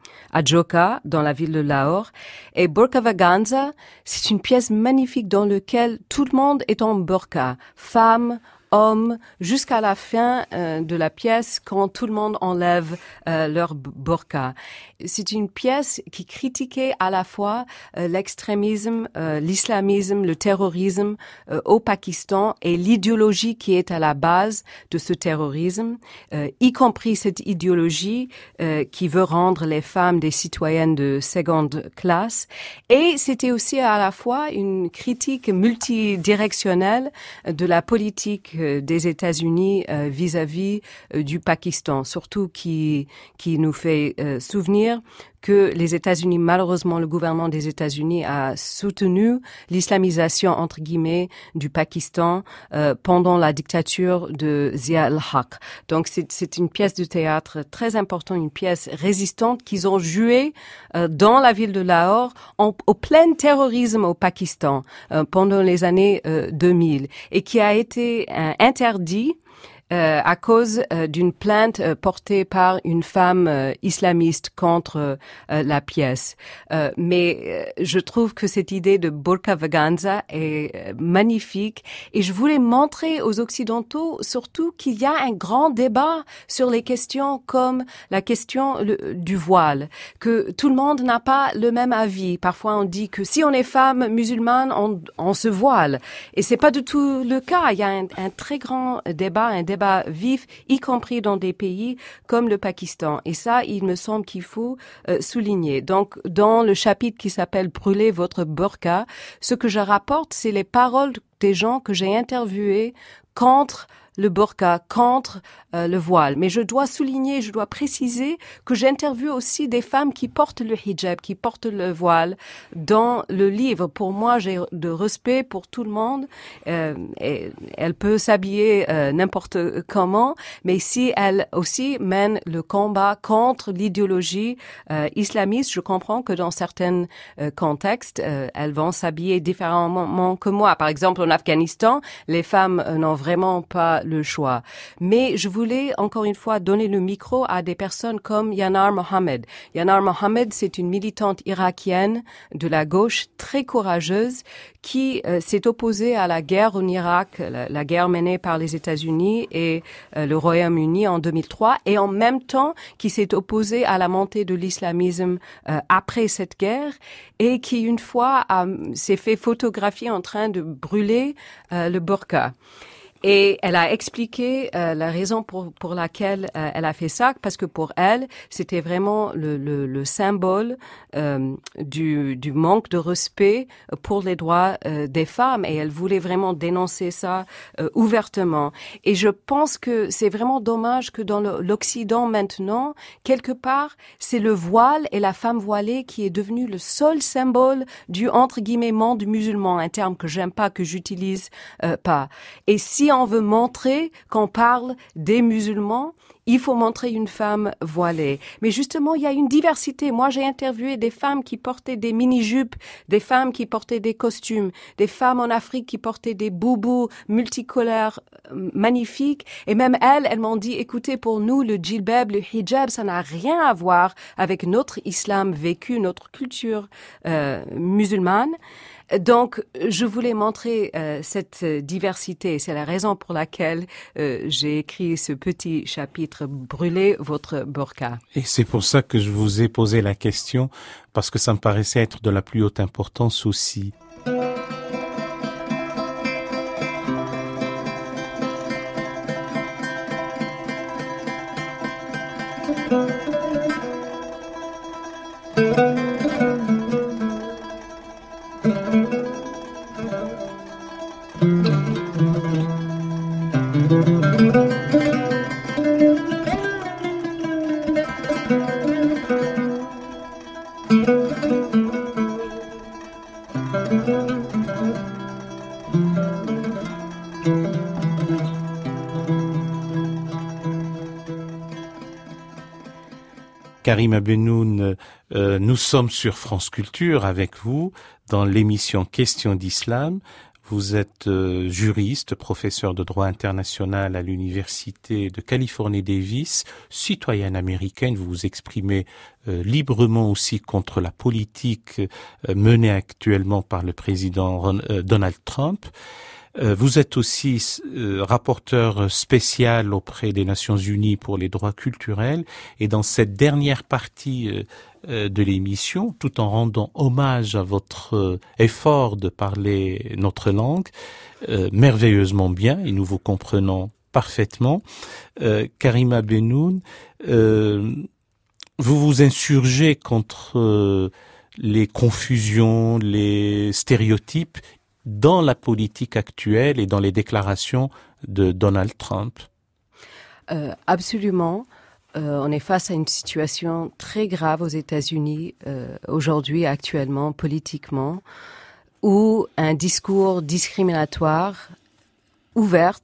Ajoka dans la ville de Lahore. Et Burqa Vaganza, c'est une pièce magnifique dans laquelle tout le monde est en burqa, femmes, hommes, jusqu'à la fin de la pièce, quand tout le monde enlève leur burqa. C'est une pièce qui critiquait à la fois l'extrémisme, l'islamisme, le terrorisme au Pakistan et l'idéologie qui est à la base de ce terrorisme, y compris cette idéologie qui veut rendre les femmes des citoyennes de seconde classe. Et c'était aussi à la fois une critique multidirectionnelle de la politique des États-Unis vis-à-vis du Pakistan, surtout qui nous fait souvenir que les États-Unis, malheureusement, le gouvernement des États-Unis a soutenu l'islamisation, entre guillemets, du Pakistan pendant la dictature de Zia al-Haq. Donc, c'est une pièce de théâtre très importante, une pièce résistante qu'ils ont jouée dans la ville de Lahore au plein terrorisme au Pakistan pendant les années 2000 et qui a été interdit à cause d'une plainte portée par une femme islamiste contre la pièce. Mais je trouve que cette idée de Burqa Vaganza est magnifique et je voulais montrer aux Occidentaux surtout qu'il y a un grand débat sur les questions comme la question du voile, que tout le monde n'a pas le même avis. Parfois on dit que si on est femme musulmane, on se voile. Et c'est pas du tout le cas. Il y a un très grand débat, un débat vif, y compris dans des pays comme le Pakistan. Et ça, il me semble qu'il faut souligner. Donc, dans le chapitre qui s'appelle « Brûlez votre burqa », ce que je rapporte, c'est les paroles des gens que j'ai interviewés contre le burqa, contre le voile. Mais je dois souligner, je dois préciser que j'interviewe aussi des femmes qui portent le hijab, qui portent le voile dans le livre. Pour moi, j'ai de respect pour tout le monde. Et elle peut s'habiller n'importe comment, mais si elle aussi mène le combat contre l'idéologie islamiste, je comprends que dans certains contextes, elles vont s'habiller différemment que moi. Par exemple, en Afghanistan, les femmes n'ont vraiment pas le choix. Mais je voulais encore une fois donner le micro à des personnes comme Yanar Mohammed. Yanar Mohammed, c'est une militante irakienne de la gauche très courageuse qui s'est opposée à la guerre en Irak, la guerre menée par les États-Unis et le Royaume-Uni en 2003, et en même temps qui s'est opposée à la montée de l'islamisme après cette guerre, et qui une fois s'est fait photographier en train de brûler le burqa. Et elle a expliqué la raison pour laquelle elle a fait ça, parce que pour elle, c'était vraiment le symbole du manque de respect pour les droits des femmes, et elle voulait vraiment dénoncer ça ouvertement. Et je pense que c'est vraiment dommage que dans l'Occident maintenant, quelque part, c'est le voile et la femme voilée qui est devenu le seul symbole du entre guillemets monde musulman, un terme que j'aime pas, que j'utilise pas. Et si on veut montrer qu'on parle des musulmans, il faut montrer une femme voilée. Mais justement, il y a une diversité. Moi, j'ai interviewé des femmes qui portaient des mini-jupes, des femmes qui portaient des costumes, des femmes en Afrique qui portaient des boubous multicolores magnifiques. Et même elles m'ont dit, écoutez, pour nous, le djilbab, le hijab, ça n'a rien à voir avec notre islam vécu, notre culture musulmane. Donc, je voulais montrer cette diversité. C'est la raison pour laquelle j'ai écrit ce petit chapitre « Brûlez votre burqa ». Et c'est pour ça que je vous ai posé la question, parce que ça me paraissait être de la plus haute importance aussi. Karima Bennoune, nous sommes sur France Culture avec vous dans l'émission Questions d'Islam. Vous êtes juriste, professeur de droit international à l'Université de Californie Davis, citoyenne américaine. Vous vous exprimez librement aussi contre la politique menée actuellement par le président Donald Trump. Vous êtes aussi rapporteur spécial auprès des Nations Unies pour les droits culturels, et dans cette dernière partie de l'émission, tout en rendant hommage à votre effort de parler notre langue merveilleusement bien, et nous vous comprenons parfaitement, Karima Bennoune, vous vous insurgez contre les confusions, les stéréotypes dans la politique actuelle et dans les déclarations de Donald Trump. Absolument. On est face à une situation très grave aux États-Unis aujourd'hui, actuellement, politiquement, où un discours discriminatoire ouvert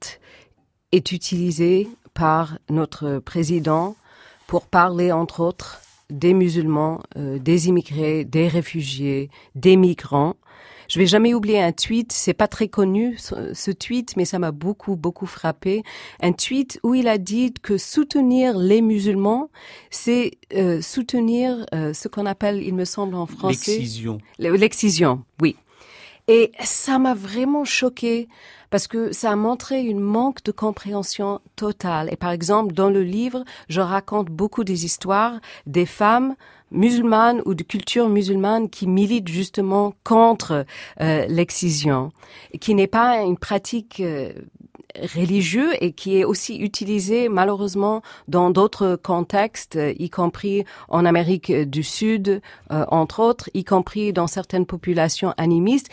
est utilisé par notre président pour parler, entre autres, des musulmans, des immigrés, des réfugiés, des migrants. Je vais jamais oublier un tweet, c'est pas très connu ce tweet, mais ça m'a beaucoup frappé. Un tweet où il a dit que soutenir les musulmans, c'est soutenir ce qu'on appelle, il me semble en français, l'excision. L'excision, oui. Et ça m'a vraiment choquée parce que ça a montré une manque de compréhension totale. Et par exemple, dans le livre, je raconte beaucoup des histoires des femmes musulmanes ou de culture musulmane qui militent justement contre l'excision, qui n'est pas une pratique religieux et qui est aussi utilisé malheureusement dans d'autres contextes, y compris en Amérique du Sud, entre autres, y compris dans certaines populations animistes.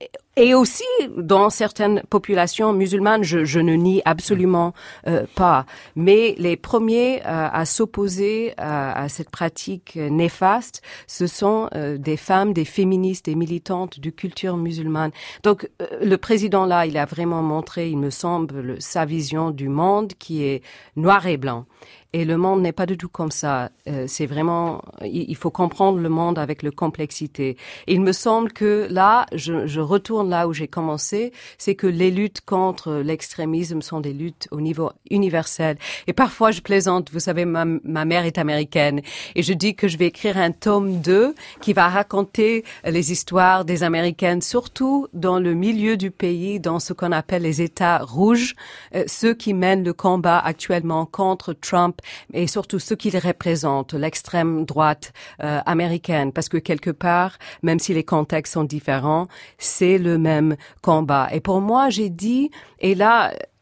Et aussi dans certaines populations musulmanes, je ne nie absolument pas. Mais les premiers à s'opposer à cette pratique néfaste, ce sont des femmes, des féministes, des militantes de culture musulmane. Donc le président là, il a vraiment montré, il me semble, sa vision du monde qui est noir et blanc. Et le monde n'est pas du tout comme ça. C'est vraiment, il faut comprendre le monde avec la complexité. Il me semble que là, je retourne là où j'ai commencé, c'est que les luttes contre l'extrémisme sont des luttes au niveau universel. Et parfois, je plaisante. Vous savez, ma mère est américaine. Et je dis que je vais écrire un tome 2 qui va raconter les histoires des Américaines, surtout dans le milieu du pays, dans ce qu'on appelle les États rouges, ceux qui mènent le combat actuellement contre Trump et surtout ceux qui les représentent, l'extrême droite américaine, parce que quelque part, même si les contextes sont différents, c'est le même combat. Et pour moi, j'ai dit, et là,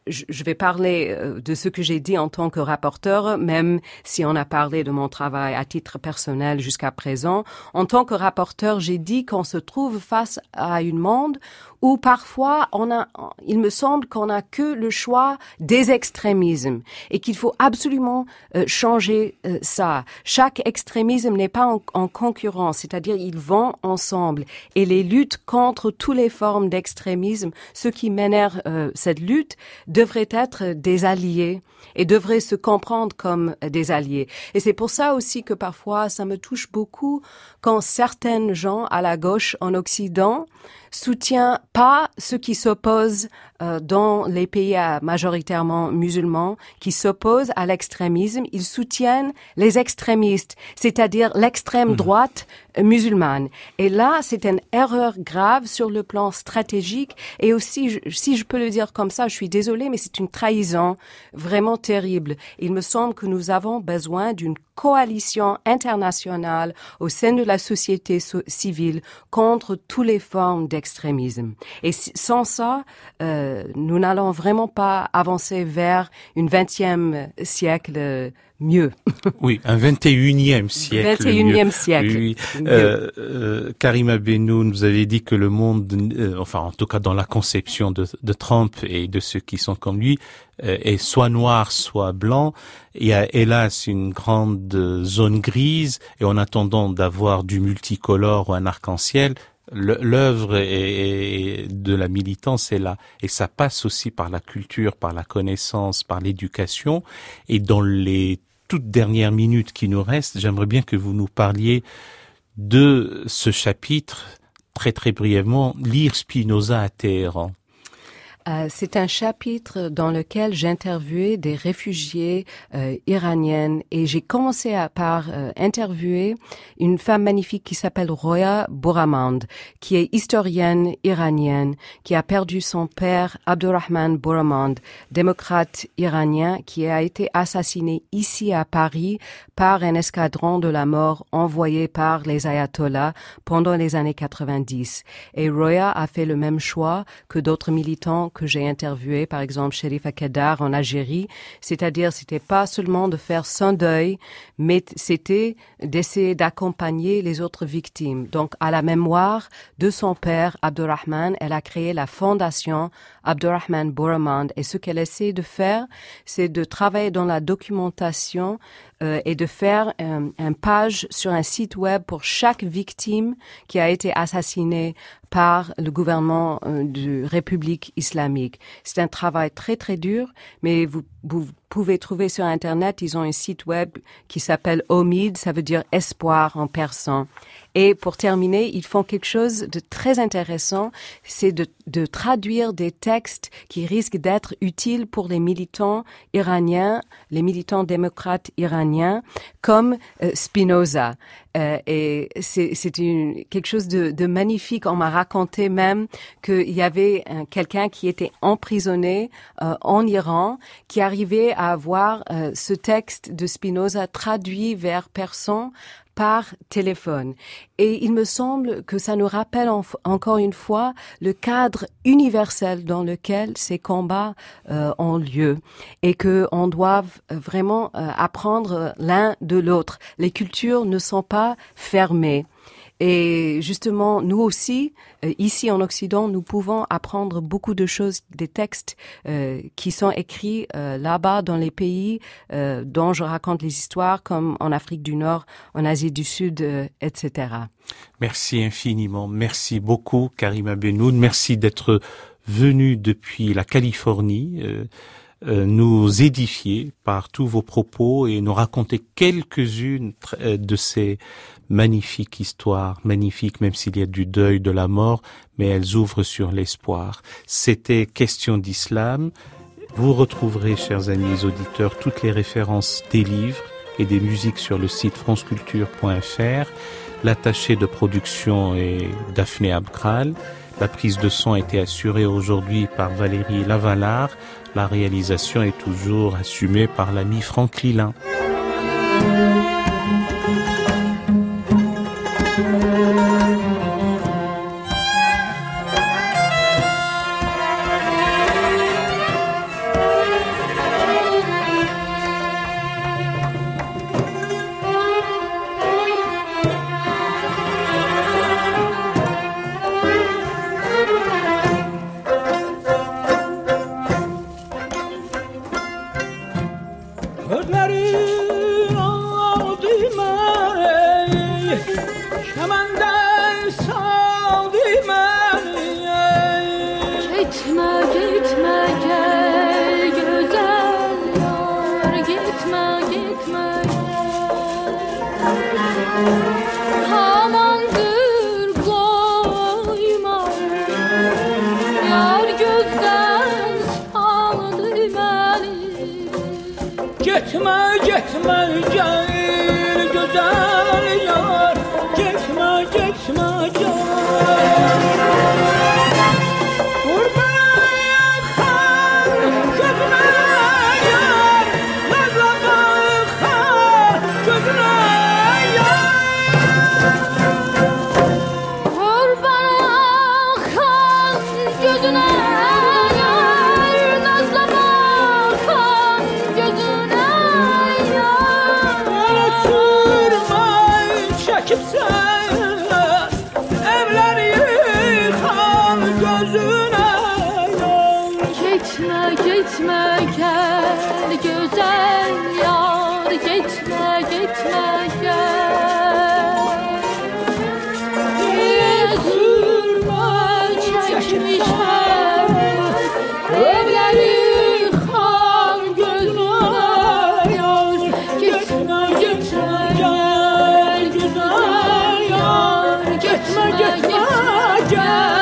je vais parler de ce que j'ai dit en tant que rapporteur, même si on a parlé de mon travail à titre personnel jusqu'à présent. En tant que rapporteur, j'ai dit qu'on se trouve face à un monde où parfois il me semble qu'on n'a que le choix des extrémismes et qu'il faut absolument changer ça. Chaque extrémisme n'est pas en concurrence, c'est-à-dire ils vont ensemble. Et les luttes contre toutes les formes d'extrémisme, ceux qui mènent cette lutte, devraient être des alliés et devraient se comprendre comme des alliés. Et c'est pour ça aussi que parfois ça me touche beaucoup quand certaines gens à la gauche en Occident soutiennent pas ceux qui s'opposent dans les pays majoritairement musulmans, qui s'opposent à l'extrémisme. Ils soutiennent les extrémistes, c'est-à-dire l'extrême droite musulmane. Et là, c'est une erreur grave sur le plan stratégique. Et aussi, si je peux le dire comme ça, je suis désolée, mais c'est une trahison vraiment terrible. Il me semble que nous avons besoin d'une coalition internationale au sein de la société civile contre toutes les formes d'extrémisme. Et sans ça, nous n'allons vraiment pas avancer vers une 20e siècle mieux. Oui, un 21e siècle. 21e siècle. Oui. Karima Bennoune, vous avez dit que le monde, enfin en tout cas dans la conception de Trump et de ceux qui sont comme lui, est soit noir, soit blanc. Il y a hélas une grande zone grise et en attendant d'avoir du multicolore ou un arc-en-ciel, l'œuvre de la militance est là. Et ça passe aussi par la culture, par la connaissance, par l'éducation. Et dans les toutes dernières minutes qui nous restent, j'aimerais bien que vous nous parliez de ce chapitre, très très brièvement, lire Spinoza à Téhéran. C'est un chapitre dans lequel j'interviewais des réfugiés iraniennes et j'ai commencé par interviewer une femme magnifique qui s'appelle Roya Bouramand, qui est historienne iranienne, qui a perdu son père Abdurrahman Bouramand, démocrate iranien, qui a été assassiné ici à Paris par un escadron de la mort envoyé par les ayatollahs pendant les années 90. Et Roya a fait le même choix que d'autres militants que j'ai interviewé, par exemple Sherif Akadar en Algérie, c'est-à-dire c'était pas seulement de faire son deuil, mais c'était d'essayer d'accompagner les autres victimes. Donc à la mémoire de son père Abdurrahman, elle a créé la fondation Abdurrahman Bouramand et ce qu'elle essaie de faire, c'est de travailler dans la documentation et de faire une page sur un site web pour chaque victime qui a été assassinée par le gouvernement de République islamique. C'est un travail très très dur, mais vous pouvez trouver sur Internet, ils ont un site web qui s'appelle Omid, ça veut dire espoir en persan. Et pour terminer, ils font quelque chose de très intéressant, c'est de traduire des textes qui risquent d'être utiles pour les militants iraniens, les militants démocrates iraniens, comme Spinoza. Et c'est quelque chose de magnifique. On m'a raconté même qu'il y avait quelqu'un qui était emprisonné en Iran, qui arrivait à avoir ce texte de Spinoza traduit vers persan par téléphone. Et il me semble que ça nous rappelle encore une fois le cadre universel dans lequel ces combats ont lieu et que on doit vraiment apprendre l'un de l'autre. Les cultures ne sont pas fermées. Et justement, nous aussi, ici en Occident, nous pouvons apprendre beaucoup de choses, des textes qui sont écrits là-bas dans les pays dont je raconte les histoires, comme en Afrique du Nord, en Asie du Sud, etc. Merci infiniment. Merci beaucoup, Karima Bennoune. Merci d'être venue depuis la Californie. Nous édifier par tous vos propos et nous raconter quelques-unes de ces magnifiques histoires, magnifiques même s'il y a du deuil, de la mort, mais elles ouvrent sur l'espoir. C'était Question d'Islam. Vous retrouverez, chers amis auditeurs, toutes les références des livres et des musiques sur le site franceculture.fr. L'attaché de production est Daphné Abkral. La prise de son a été assurée aujourd'hui par Valérie Lavalard. La réalisation est toujours assumée par l'ami Franck Lilin. Gözlerin aldı beni, kemenden saldı beni. Gitme gitme gel güzel yar, gitme gitme gel. Amandır koyma yar, gözden saldı beni. Gitme gitme gel güzel yar, gitme gitme gel. Gitme gel güzel yar, gitme gitme gel. Yine sürme çekmişem evleri kan gözüne yar. Gitme gitme gel güzel yar, gitme gitme gel.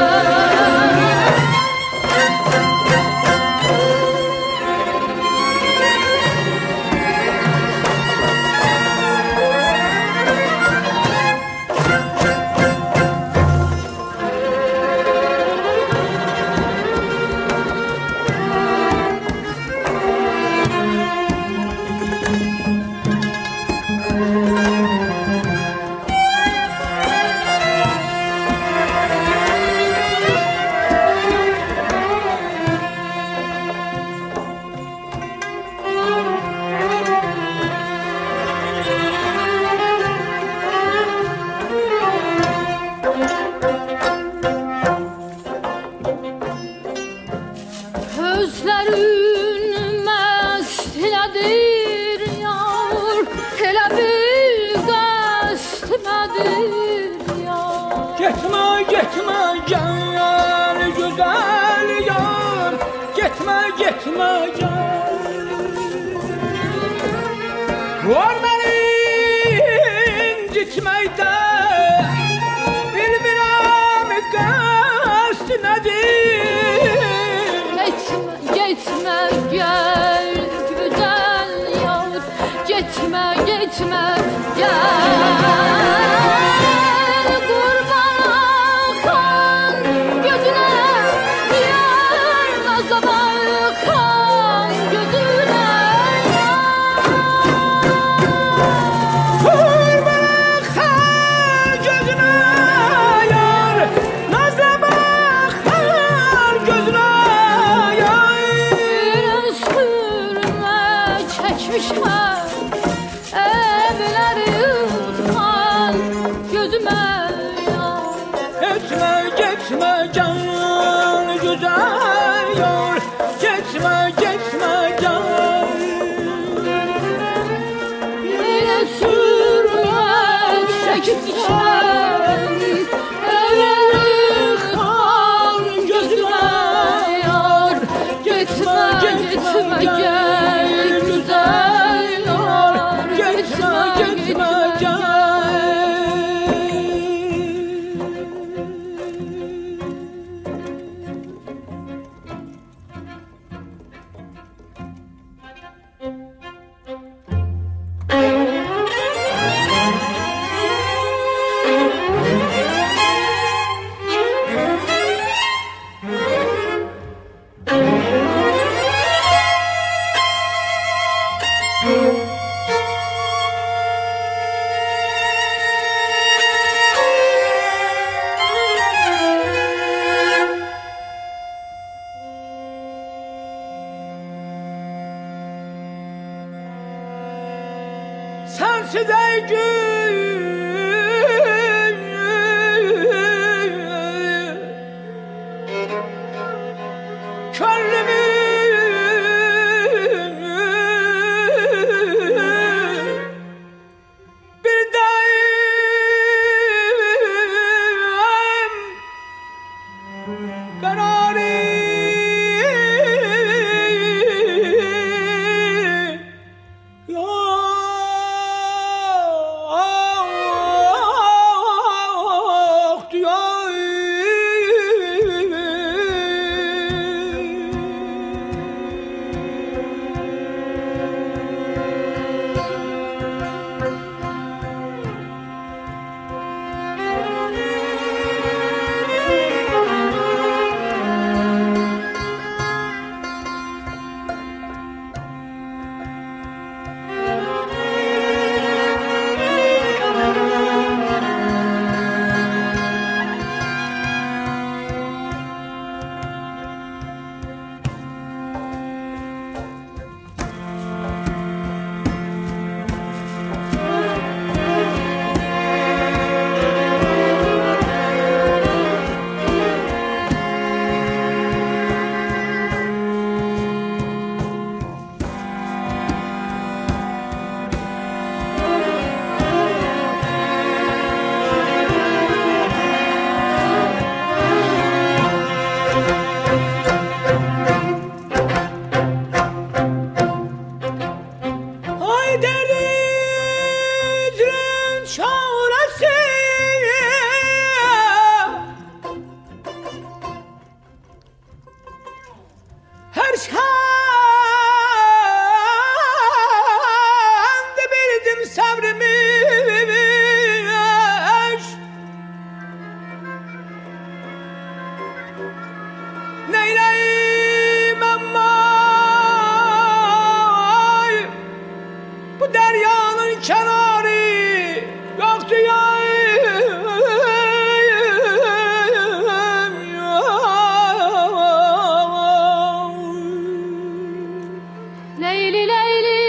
Gözlerin mestinedir yar, hele bir destimedir yar. Gitme gitme gel güzel yar, gitme gitme gel. Var beni incitmekte, bilmirəm qasd nedir. Gitme gel güzel yar, gitme gitme gel. Kurban akan gözüne yar, nazla bakan gözüne yar. Kurban akan gözüne yar, nazla bakan gözüne. Çekmişəm evləri utman gözümə yar. Gitme gitme gel güzel yar, gitme gitme gel. Yine sürmek çekmişəm evləri utman gözümə yar. Gitme gitme gel güzel yar, gitme gitme gel. Sensiz ey gül, Leyli Leyli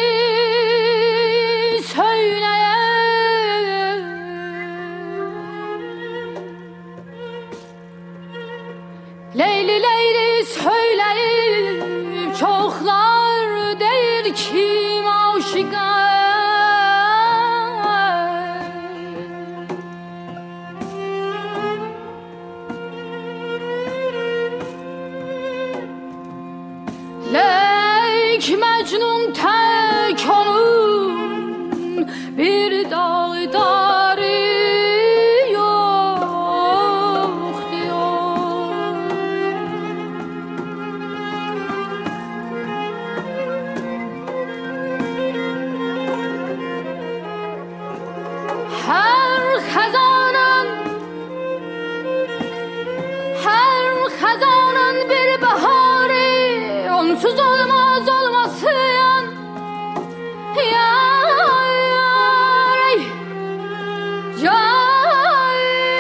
söyleyeyim, Leyli Leyli söyleyeyim, çoklar değil kim aşıkım. Leyk Mecnun tek onun bir dağdarı yok diyor. Her hazanın bir baharı, onsuz olmaz olmasın. Yar, yar,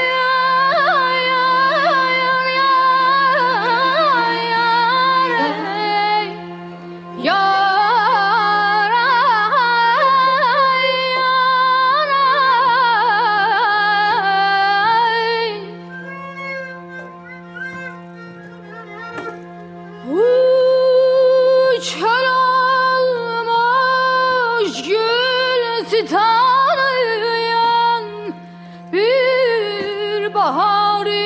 çöl olmuş gül tanıyan bir baharı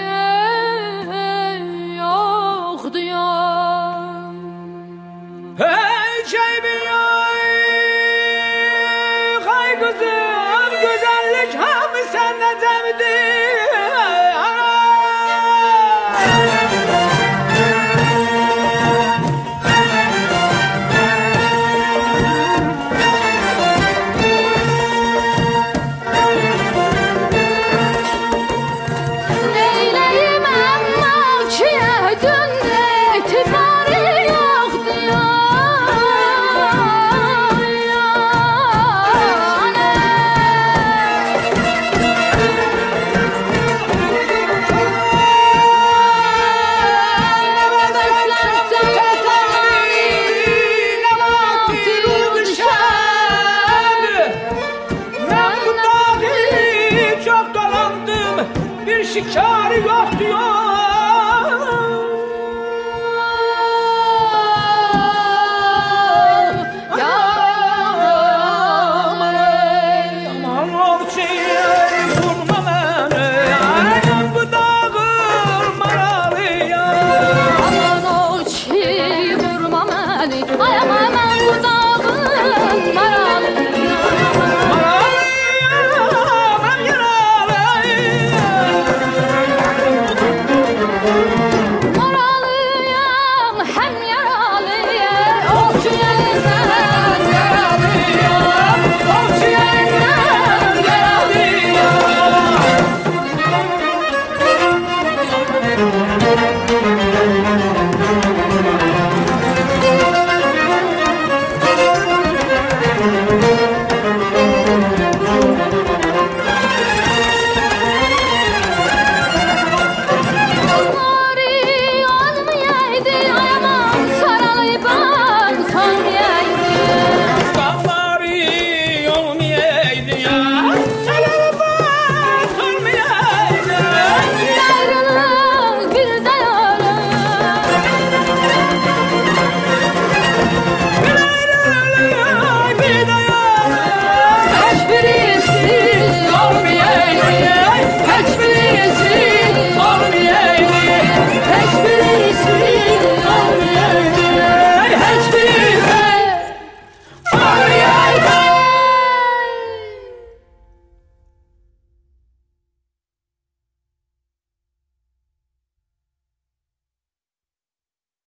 yok diyor. Hey Ceybiyoy, hay kızım, güzellik hem sende demdi. Neyleyim ama çiğdin etibarı yok diyor. Ben bu dağı çok dolandım, bir şikar yok diyor. Aman ovçayım, vurma beni, anam bu dağın maralıyım. Aman o çiğ vurma beni, ay aman bu dağın maralıyım. Maralıyım, hem yaralıyım. Maralıyım hem yaralıyım, okçu elinden yaralıyım.